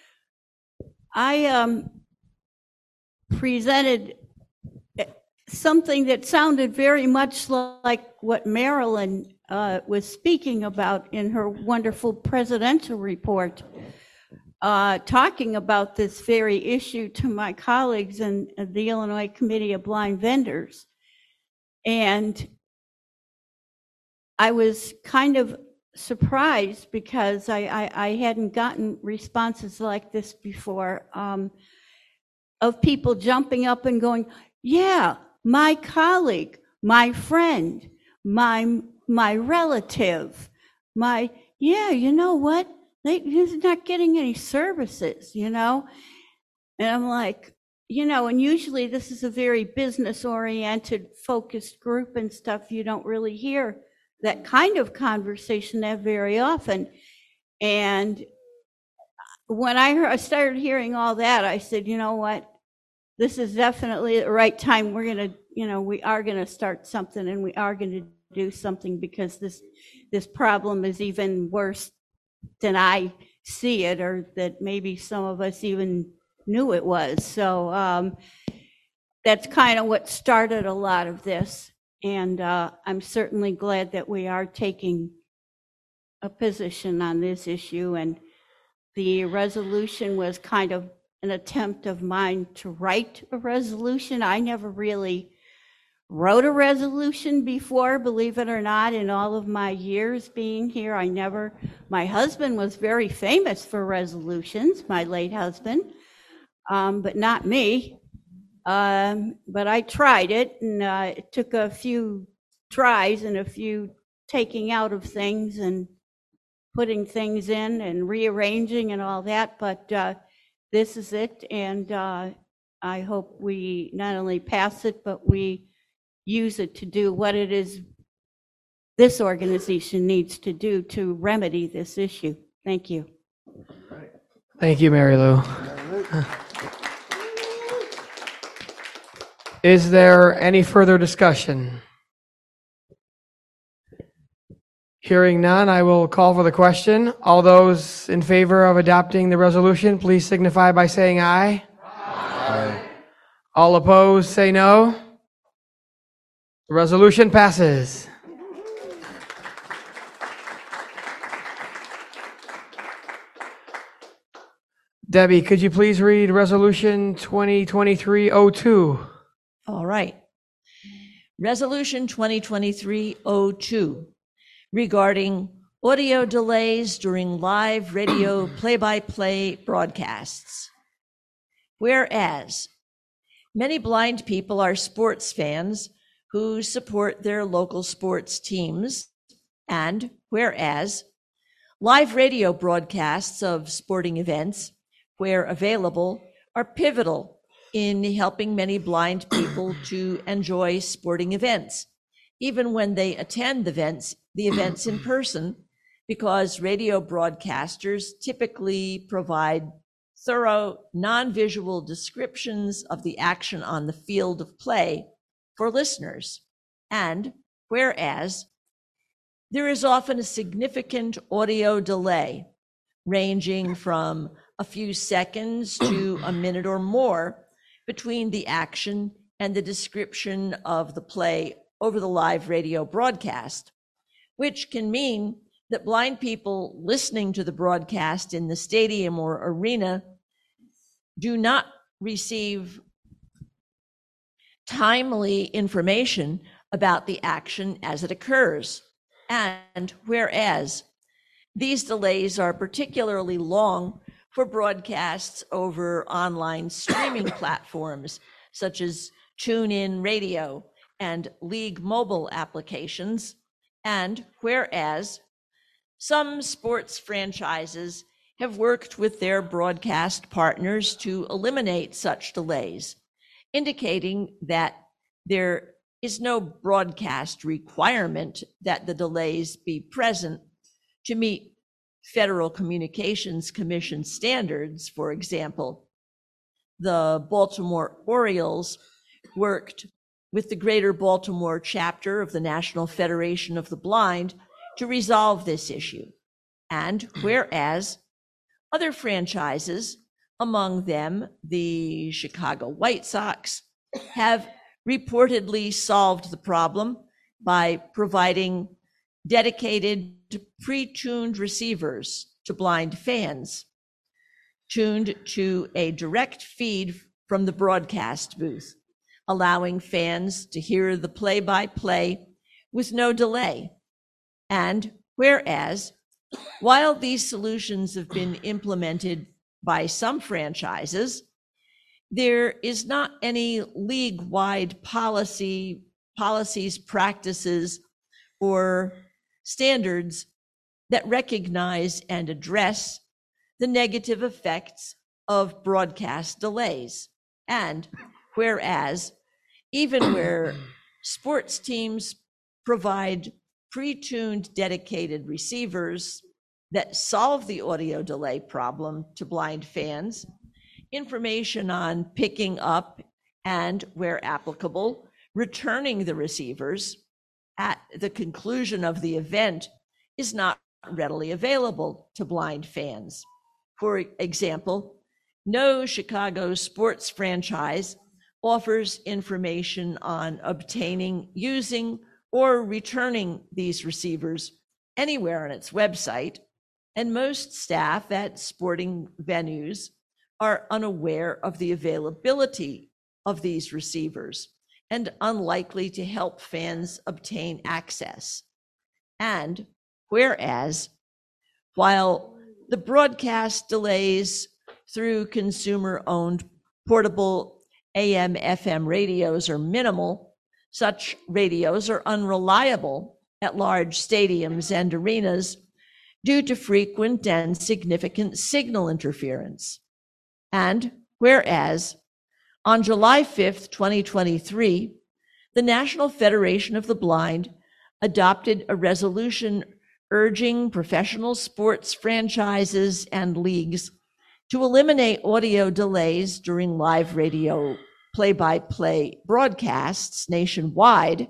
I um, presented something that sounded very much like what Marilyn uh, was speaking about in her wonderful presidential report. Uh, talking about this very issue to my colleagues in the Illinois Committee of Blind Vendors. And I was kind of surprised because I, I, I hadn't gotten responses like this before, um, of people jumping up and going, yeah, my colleague, my friend, my, my relative, my, yeah, you know what? They, he's not getting any services, you know? And I'm like, you know, and usually this is a very business-oriented, focused group and stuff. You don't really hear that kind of conversation that very often. And when I, heard, I started hearing all that, I said, you know what? This is definitely the right time. We're going to, you know, we are going to start something and we are going to do something because this, this problem is even worse than I see it, or that maybe some of us even knew it was. So um, that's kind of what started a lot of this. And uh, I'm certainly glad that we are taking a position on this issue. And the resolution was kind of an attempt of mine to write a resolution. I never really wrote a resolution before, believe it or not, in all of my years being here. I never, my husband was very famous for resolutions, my late husband, um, but not me. Um, but I tried it, and uh, it took a few tries and a few taking out of things and putting things in and rearranging and all that. But uh, this is it, and uh, I hope we not only pass it, but we use it to do what it is this organization needs to do to remedy this issue. Thank you. Thank you, Mary Lou. Is there any further discussion? Hearing none, I will call for the question. All those in favor of adopting the resolution, please signify by saying aye. Aye. All opposed, say no. The resolution passes. Debbie, could you please read Resolution twenty twenty-three oh two? All right. Resolution twenty twenty-three oh two regarding audio delays during live radio play-by-play broadcasts. Whereas many blind people are sports fans who support their local sports teams. And whereas live radio broadcasts of sporting events, where available, are pivotal in helping many blind people to enjoy sporting events, even when they attend the events, the events in person, because radio broadcasters typically provide thorough, non-visual descriptions of the action on the field of play for listeners. And whereas there is often a significant audio delay, ranging from a few seconds to a minute or more between the action and the description of the play over the live radio broadcast, which can mean that blind people listening to the broadcast in the stadium or arena do not receive timely information about the action as it occurs. And whereas these delays are particularly long for broadcasts over online streaming platforms such as TuneIn Radio and League mobile applications, and whereas some sports franchises have worked with their broadcast partners to eliminate such delays, indicating that there is no broadcast requirement that the delays be present to meet Federal Communications Commission standards. For example, the Baltimore Orioles worked with the Greater Baltimore chapter of the National Federation of the Blind to resolve this issue. And whereas other franchises, among them the Chicago White Sox, have reportedly solved the problem by providing dedicated pre-tuned receivers to blind fans, tuned to a direct feed from the broadcast booth, allowing fans to hear the play-by-play with no delay. And whereas, while these solutions have been implemented by some franchises, there is not any league-wide policy, policies, practices, or standards that recognize and address the negative effects of broadcast delays. And whereas, even where sports teams provide pre-tuned dedicated receivers that solve the audio delay problem to blind fans, information on picking up and, where applicable, returning the receivers at the conclusion of the event is not readily available to blind fans. For example, no Chicago sports franchise offers information on obtaining, using, or returning these receivers anywhere on its website, and most staff at sporting venues are unaware of the availability of these receivers and unlikely to help fans obtain access. And whereas, while the broadcast delays through consumer-owned portable A M F M radios are minimal, such radios are unreliable at large stadiums and arenas due to frequent and significant signal interference. And whereas, on July fifth, twenty twenty-three, the National Federation of the Blind adopted a resolution urging professional sports franchises and leagues to eliminate audio delays during live radio play-by-play broadcasts nationwide.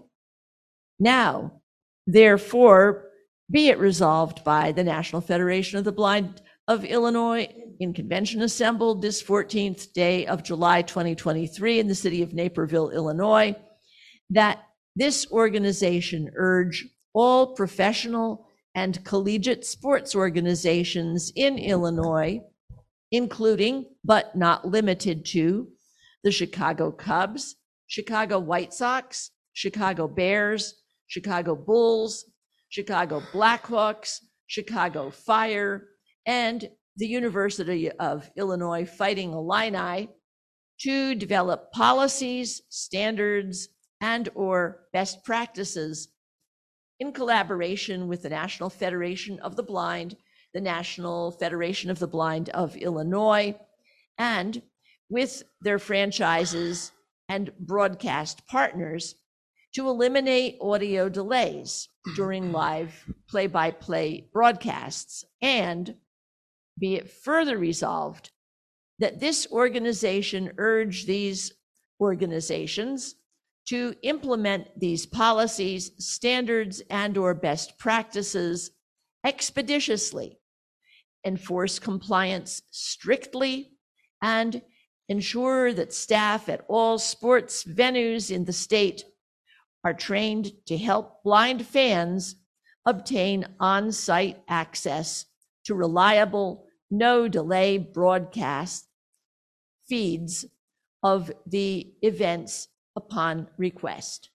Now, therefore, be it resolved by the National Federation of the Blind of Illinois in convention assembled this fourteenth day of July twenty twenty-three in the city of Naperville, Illinois, that this organization urge all professional and collegiate sports organizations in Illinois, including but not limited to the Chicago Cubs, Chicago White Sox, Chicago Bears, Chicago Bulls, Chicago Blackhawks, Chicago Fire, and the University of Illinois Fighting Illini, to develop policies, standards, and/or best practices in collaboration with the National Federation of the Blind, the National Federation of the Blind of Illinois, and with their franchises and broadcast partners to eliminate audio delays during live play-by-play broadcasts, and be it further resolved that this organization urge these organizations to implement these policies, standards, and/or best practices expeditiously, enforce compliance strictly, and ensure that staff at all sports venues in the state are trained to help blind fans obtain on-site access to reliable, no-delay broadcast feeds of the events upon request.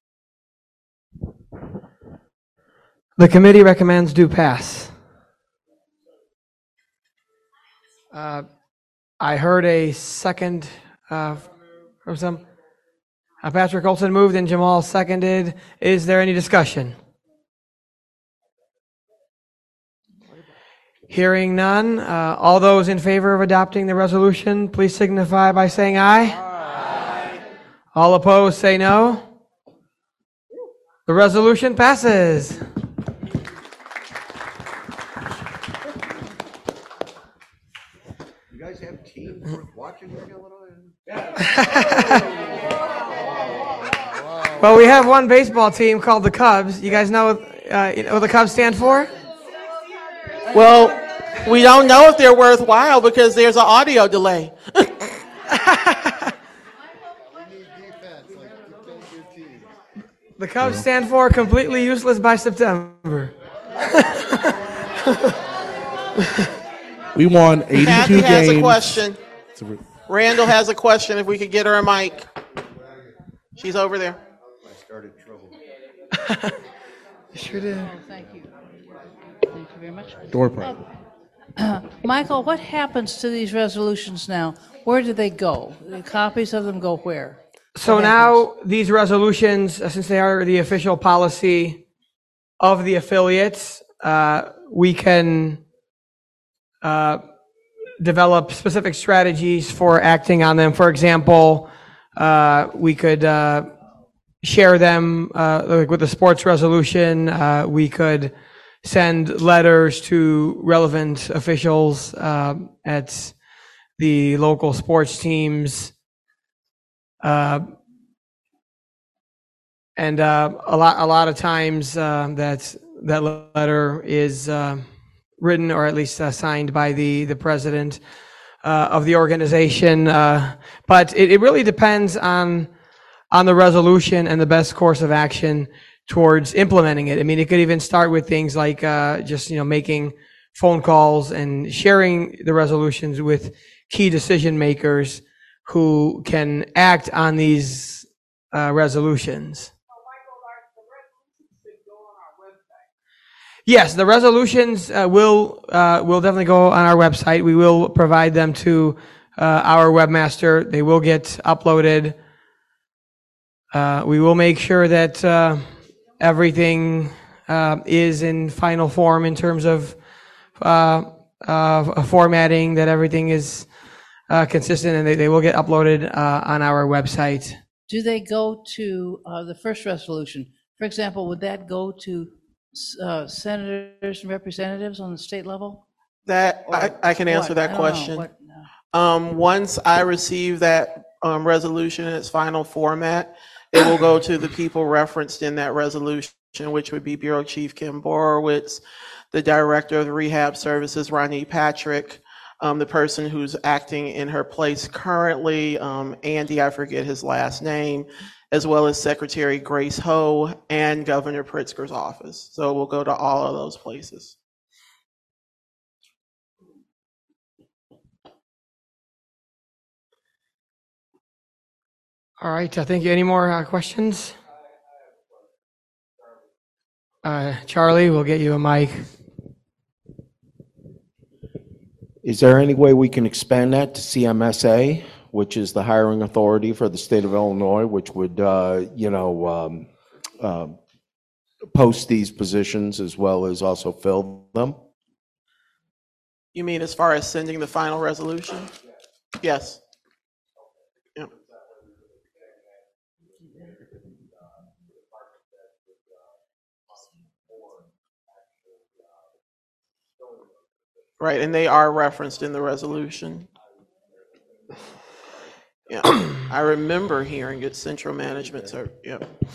The committee recommends do pass. Uh, I heard a second uh, from some. Uh, Patrick Olson moved and Jamal seconded. Is there any discussion? Hearing none, uh, all those in favor of adopting the resolution, please signify by saying aye. Aye. All opposed, say no. The resolution passes. You guys have teams worth watching here in Illinois? Well, we have one baseball team called the Cubs. You guys know, uh, you know what the Cubs stand for? Well, we don't know if they're worthwhile because there's an audio delay. The Cubs stand for completely useless by September. We won eighty-two Kathy has games. a question. Randall has a question. If we could get her a mic. She's over there. I started trouble. Sure did. Oh, thank you. Thank you very much. Door prize. Uh, Michael, what happens to these resolutions now? Where do they go? The copies of them go where? So What now these resolutions, uh, since they are the official policy of the affiliates, uh, we can uh, develop specific strategies for acting on them. For example, uh, we could uh, share them uh, like with the sports resolution. Uh, we could send letters to relevant officials uh, at the local sports teams. Uh, and uh, a lot, a lot of times uh, that that letter is uh, written or at least uh, signed by the the president uh, of the organization. Uh, but it, it really depends on on the resolution and the best course of action towards implementing it. I mean, it could even start with things like uh, just you know making phone calls and sharing the resolutions with key decision makers who can act on these uh, resolutions. Yes, the resolutions uh, will uh, will definitely go on our website. We will provide them to uh, our webmaster. They will get uploaded. Uh, we will make sure that uh, everything uh, is in final form in terms of uh, uh, formatting, that everything is Uh, consistent, and they, they will get uploaded uh, on our website. Do they go to uh, the first resolution? For example, would that go to uh, senators and representatives on the state level? That Or I, I can answer what? I that don't know. question. What- Um, once I receive that um, resolution in its final format, it will go to the people referenced in that resolution, which would be Bureau Chief Kim Borowitz, the Director of the Rehab Services, Ronnie Patrick, um, the person who's acting in her place currently, um, Andy, I forget his last name, as well as Secretary Grace Ho and Governor Pritzker's office. So we'll go to all of those places. All right, uh, thank you. Any more uh, questions? Uh, Charlie, we'll get you a mic. Is there any way we can expand that to C M S A which is the hiring authority for the state of Illinois, which would, uh, you know, um, uh, post these positions as well as also fill them. You mean as far as sending the final resolution? Yes. Yeah. Right, and they are referenced in the resolution. Yeah, I remember hearing it, central management, so, yeah.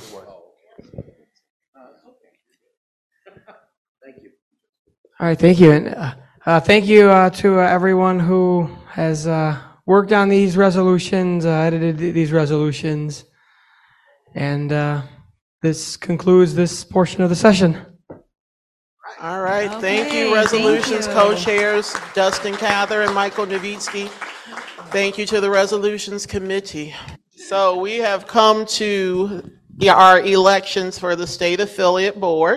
All right, thank you. And uh, uh, thank you uh, to uh, everyone who has uh, worked on these resolutions, uh, edited these resolutions. And uh, this concludes this portion of the session. All right, thank Okay, you, resolutions thank you. co-chairs Dustin Cather and Michael Novitsky. Thank you to the resolutions committee. So we have come to our elections for the state affiliate board.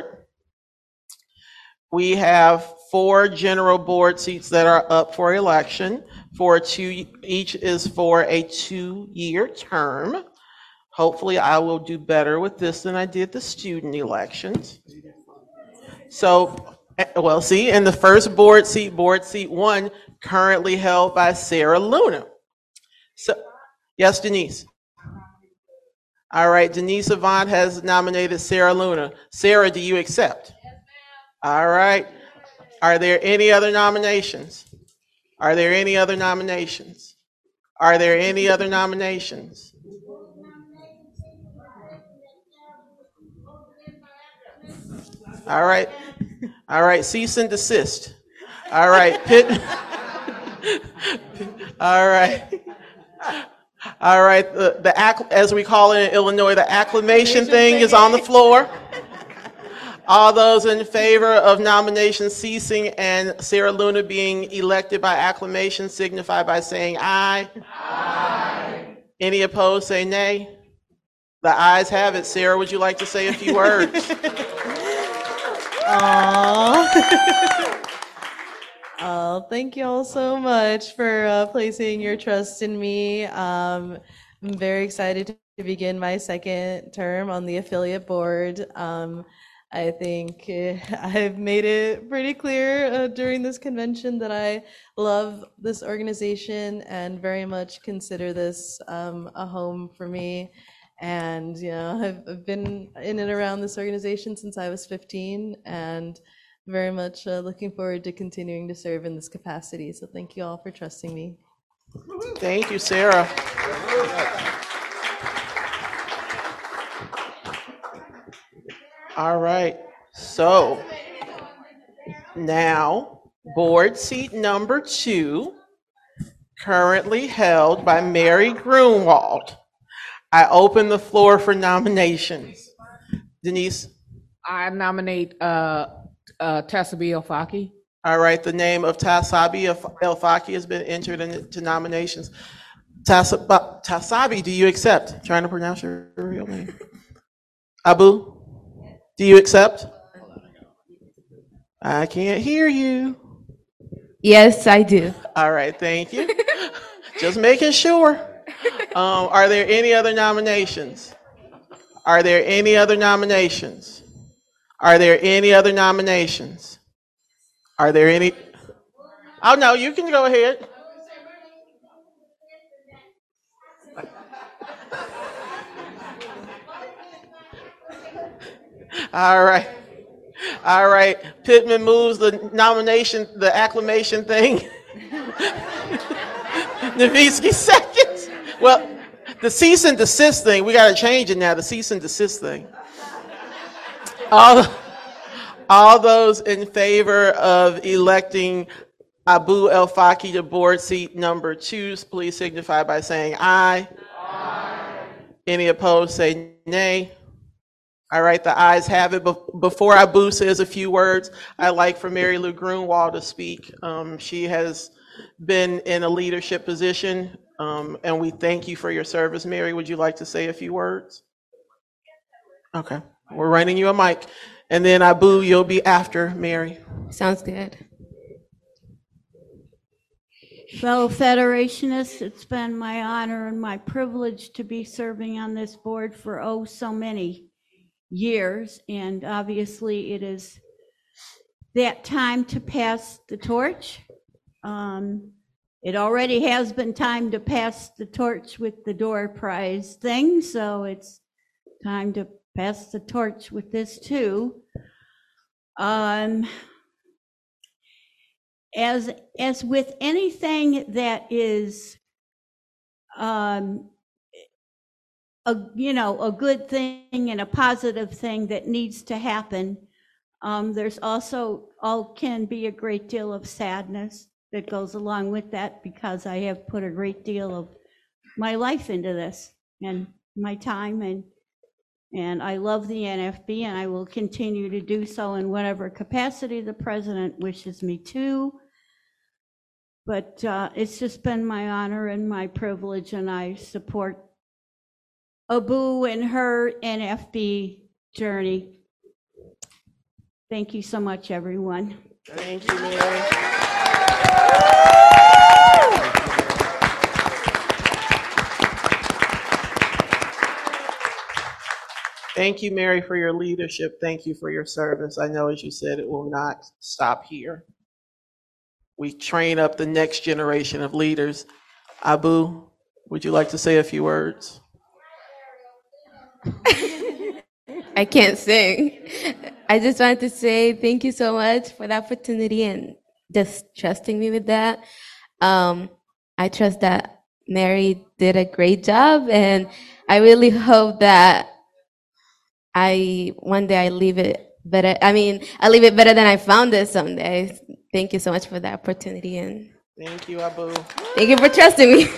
We have four general board seats that are up for election. For two, each is for a two-year term. Hopefully I will do better with this than I did the student elections. So, well, see, in the first board seat, board seat one, currently held by Sarah Luna. So, yes, Denise. All right, Denise Avant has nominated Sarah Luna. Sarah, do you accept? Yes, ma'am. All right. Are there any other nominations? Are there any other nominations? Are there any other nominations? All right. All right. Cease and desist. All right. Pitt. All right. All right. The, the acc- as we call it in Illinois, the acclamation thing is on the floor. All those in favor of nomination ceasing and Sarah Luna being elected by acclamation signify by saying aye. Aye. Any opposed, say nay. The ayes have it. Sarah, would you like to say a few words? Aww. Oh, thank you all so much for uh, placing your trust in me. Um, I'm very excited to begin my second term on the affiliate board. Um, I think uh, I've made it pretty clear uh, during this convention that I love this organization and very much consider this um, a home for me. And, you know, I've, I've been in and around this organization since I was fifteen and very much uh, looking forward to continuing to serve in this capacity. So thank you all for trusting me. Thank you, Sarah. All right, so now board seat number two, currently held by Mary Grunwald. I open the floor for nominations. Denise? I nominate uh, uh, Tassabi El-Faki. All right, the name of Tassabi El-Faki has been entered into nominations. Tassabi, Tassabi, do you accept? I'm trying to pronounce your real name. Abu, do you accept? I can't hear you. Yes, I do. All right, thank you. Just making sure. Um, are there any other nominations? Are there any other nominations? Are there any other nominations? Are there any? Oh, no, you can go ahead. All right. All right. Pittman moves the nomination, the acclamation thing. Novitsky seconds. Well, the cease and desist thing, we got to change it now, the cease and desist thing. All, all those in favor of electing Abu El-Faki to board seat number two, please signify by saying aye. Aye. Any opposed, say nay. All right, the ayes have it. Before Abu says a few words, I'd like for Mary Lou Grunwald to speak. Um, she has been in a leadership position, um, and we thank you for your service. Mary, would you like to say a few words? Okay, we're running you a mic. And then Abu, you'll be after Mary. Sounds good. Fellow Federationists, it's been my honor and my privilege to be serving on this board for oh so many years, and obviously it is that time to pass the torch. Um, it already has been time to pass the torch with the door prize thing, so it's time to pass the torch with this too. Um, as as with anything that is, um, a you know a good thing and a positive thing that needs to happen, um, there's also all can be a great deal of sadness that goes along with that, because I have put a great deal of my life into this and my time, and and I love the N F B, and I will continue to do so in whatever capacity the president wishes me to. But uh, it's just been my honor and my privilege, and I support Abu and her N F B journey. Thank you so much, everyone. Thank you, Mary. Thank you, Mary, for your leadership. Thank you for your service. I know, as you said, it will not stop here. We train up the next generation of leaders. Abu, would you like to say a few words? I can't sing. I just wanted to say thank you so much for the opportunity and just trusting me with that. Um, I trust that Mary did a great job, and I really hope that I one day I leave it better. I mean, I leave it better than I found it someday. Thank you so much for the opportunity, and Thank you, Abu. thank you for trusting me.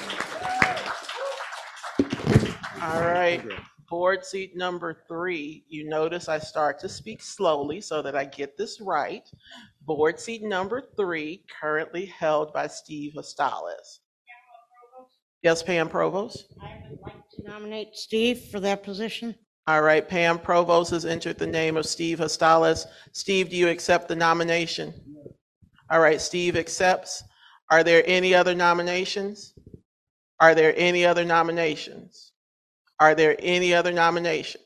All right, board seat number three. You notice I start to speak slowly so that I get this right. Board seat number three, currently held by Steve Hostales. Yes, Pam Provost? I would like to nominate Steve for that position. All right, Pam Provost has entered the name of Steve Hostales. Steve, do you accept the nomination? All right, Steve accepts. Are there any other nominations? Are there any other nominations? Are there any other nominations?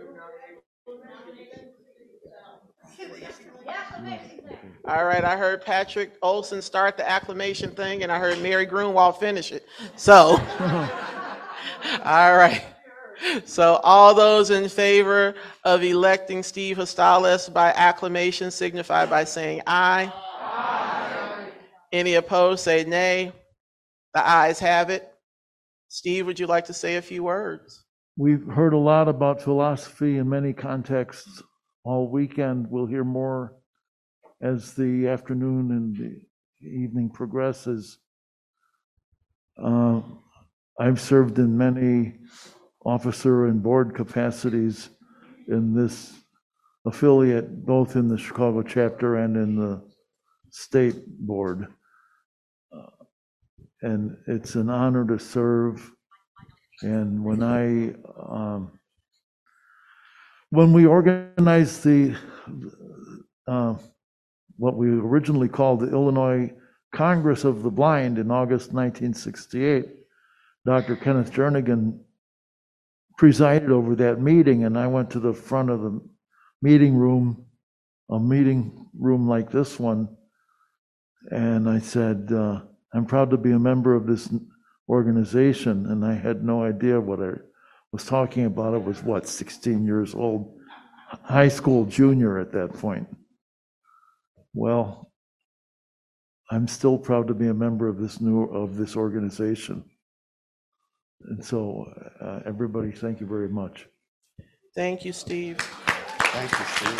All right, I heard Patrick Olson start the acclamation thing, and I heard Mary Grunwald finish it. So, all right. So all those in favor of electing Steve Hostales by acclamation signify by saying aye. Aye. Any opposed, say nay. The ayes have it. Steve, would you like to say a few words? We've heard a lot about philosophy in many contexts all weekend. We'll hear more as the afternoon and the evening progresses. Uh, I've served in many officer and board capacities in this affiliate, both in the Chicago chapter and in the state board. Uh, and it's an honor to serve. And when I, um, when we organized the, uh, what we originally called the Illinois Congress of the Blind in August nineteen sixty-eight, Doctor Kenneth Jernigan presided over that meeting, and I went to the front of the meeting room, a meeting room like this one, and I said, uh, I'm proud to be a member of this organization, and I had no idea what I was talking about. I was, what, sixteen years old, high school junior at that point. Well, I'm still proud to be a member of this new, of this organization. And so, uh, everybody, thank you very much. Thank you, Steve. Thank you, Steve.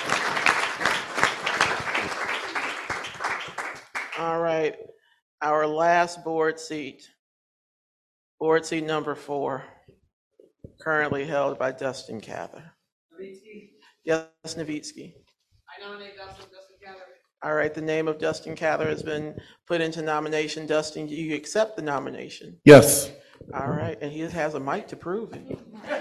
All right, our last board seat, board seat number four, currently held by Dustin Cather. Novitsky. Yes, Novitsky. I nominate Dustin, Dustin Cather. All right, the name of Dustin Cather has been put into nomination. Dustin, do you accept the nomination? Yes. All right, and he has a mic to prove it.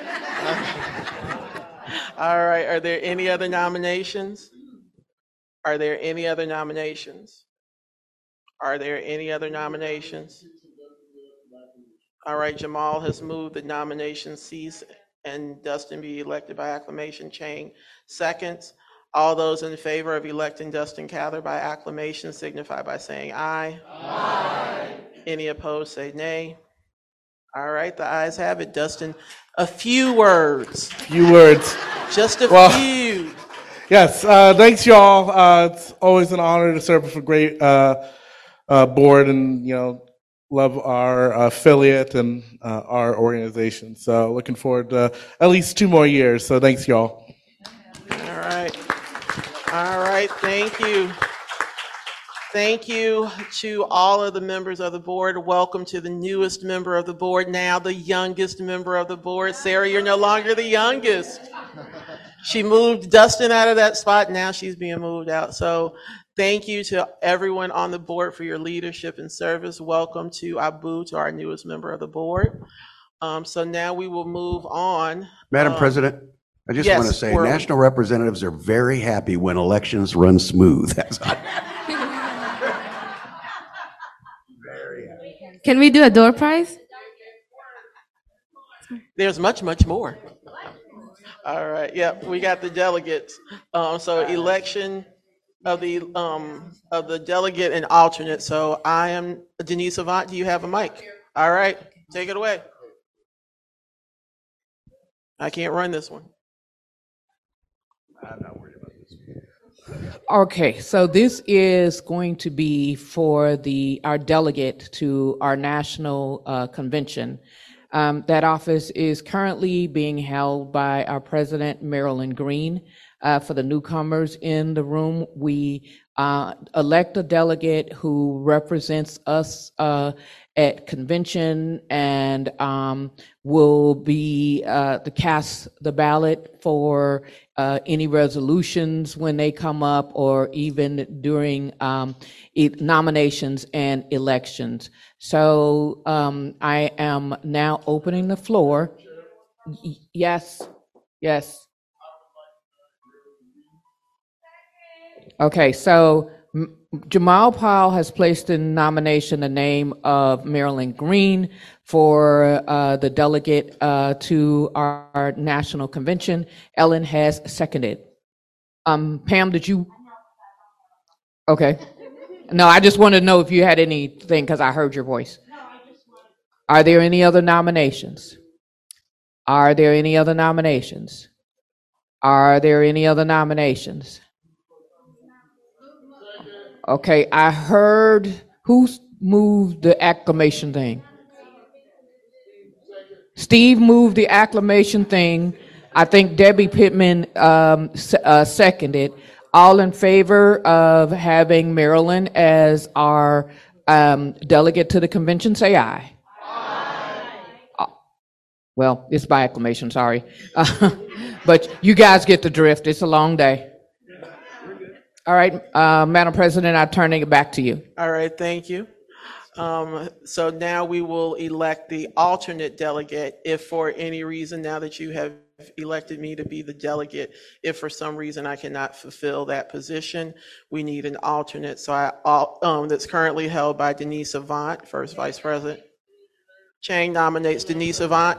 All right, are there any other nominations? Are there any other nominations? Are there any other nominations? All right, Jamal has moved the nomination cease and Dustin be elected by acclamation. Chang seconds. All those in favor of electing Dustin Cather by acclamation signify by saying aye. Aye. Any opposed, say nay. All right, the ayes have it. Dustin, a few words. Few words. Just a Well, few. Yes, uh, thanks y'all. Uh, it's always an honor to serve with a great uh, uh, board, and you know, love our affiliate and uh, our organization. So looking forward to at least two more years. So thanks y'all. All right. All right, thank you. Thank you to all of the members of the board. Welcome to the newest member of the board, now the youngest member of the board. Sarah, you're no longer the youngest. She moved Dustin out of that spot. Now she's being moved out. So thank you to everyone on the board for your leadership and service. Welcome to Abu, to our newest member of the board. Um, so now we will move on. Madam Um, President, I just yes, want to say we're- national representatives are very happy when elections run smooth. That's not- Can we do a door prize? There's much, much more. All right, yeah, we got the delegates. Um, so election of the, um, of the delegate and alternate. So I am Denise Avant. Do you have a mic? All right, take it away. I can't run this one. Okay, so this is going to be for the, our delegate to our national uh, convention. Um, that office is currently being held by our president, Marilyn Green. Uh, for the newcomers in the room, we uh, elect a delegate who represents us uh, at convention and um, will be uh, to cast the ballot for uh, any resolutions when they come up, or even during um, e- nominations and elections. So um, I am now opening the floor. Y- Yes, yes. Okay, so M- Jamal Powell has placed in nomination the name of Marilyn Green for uh, the delegate uh, to our, our national convention. Ellen has seconded. Um, Pam, did you? Okay. No, I just wanted to know if you had anything, because I heard your voice. Are there any other nominations? Are there any other nominations? Are there any other nominations? Okay, I heard, who moved the acclamation thing? Steve moved the acclamation thing. I think Debbie Pittman um, s- uh, seconded. All in favor of having Marilyn as our um, delegate to the convention, say aye. Aye. Well, it's by acclamation, sorry. Uh, but you guys get the drift. It's a long day. All right, uh, Madam President, I'm turning it back to you. All right, thank you. Um, so now we will elect the alternate delegate. If for any reason, now that you have elected me to be the delegate, if for some reason I cannot fulfill that position, we need an alternate. So I, um, that's currently held by Denise Avant, first vice president. Chang nominates Denise Avant.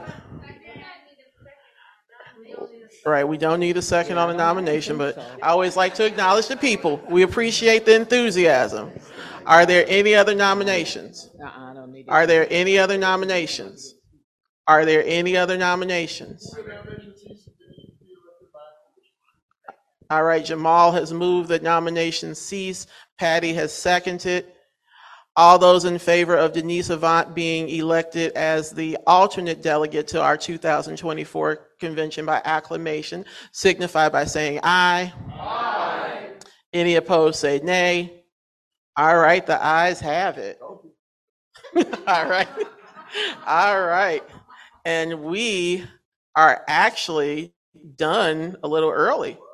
Right, we don't need a second on the nomination, but I always like to acknowledge the people. We appreciate the enthusiasm. Are there any other nominations? Uh-uh, I don't need it. Are there any other nominations? Are there any other nominations? All right, Jamal has moved the nomination cease. Patty has seconded. All those in favor of Denise Avant being elected as the alternate delegate to our two thousand twenty-four convention by acclamation signify by saying aye. Aye. Any opposed, say nay. All right, the ayes have it. All right. All right. And we are actually done a little early.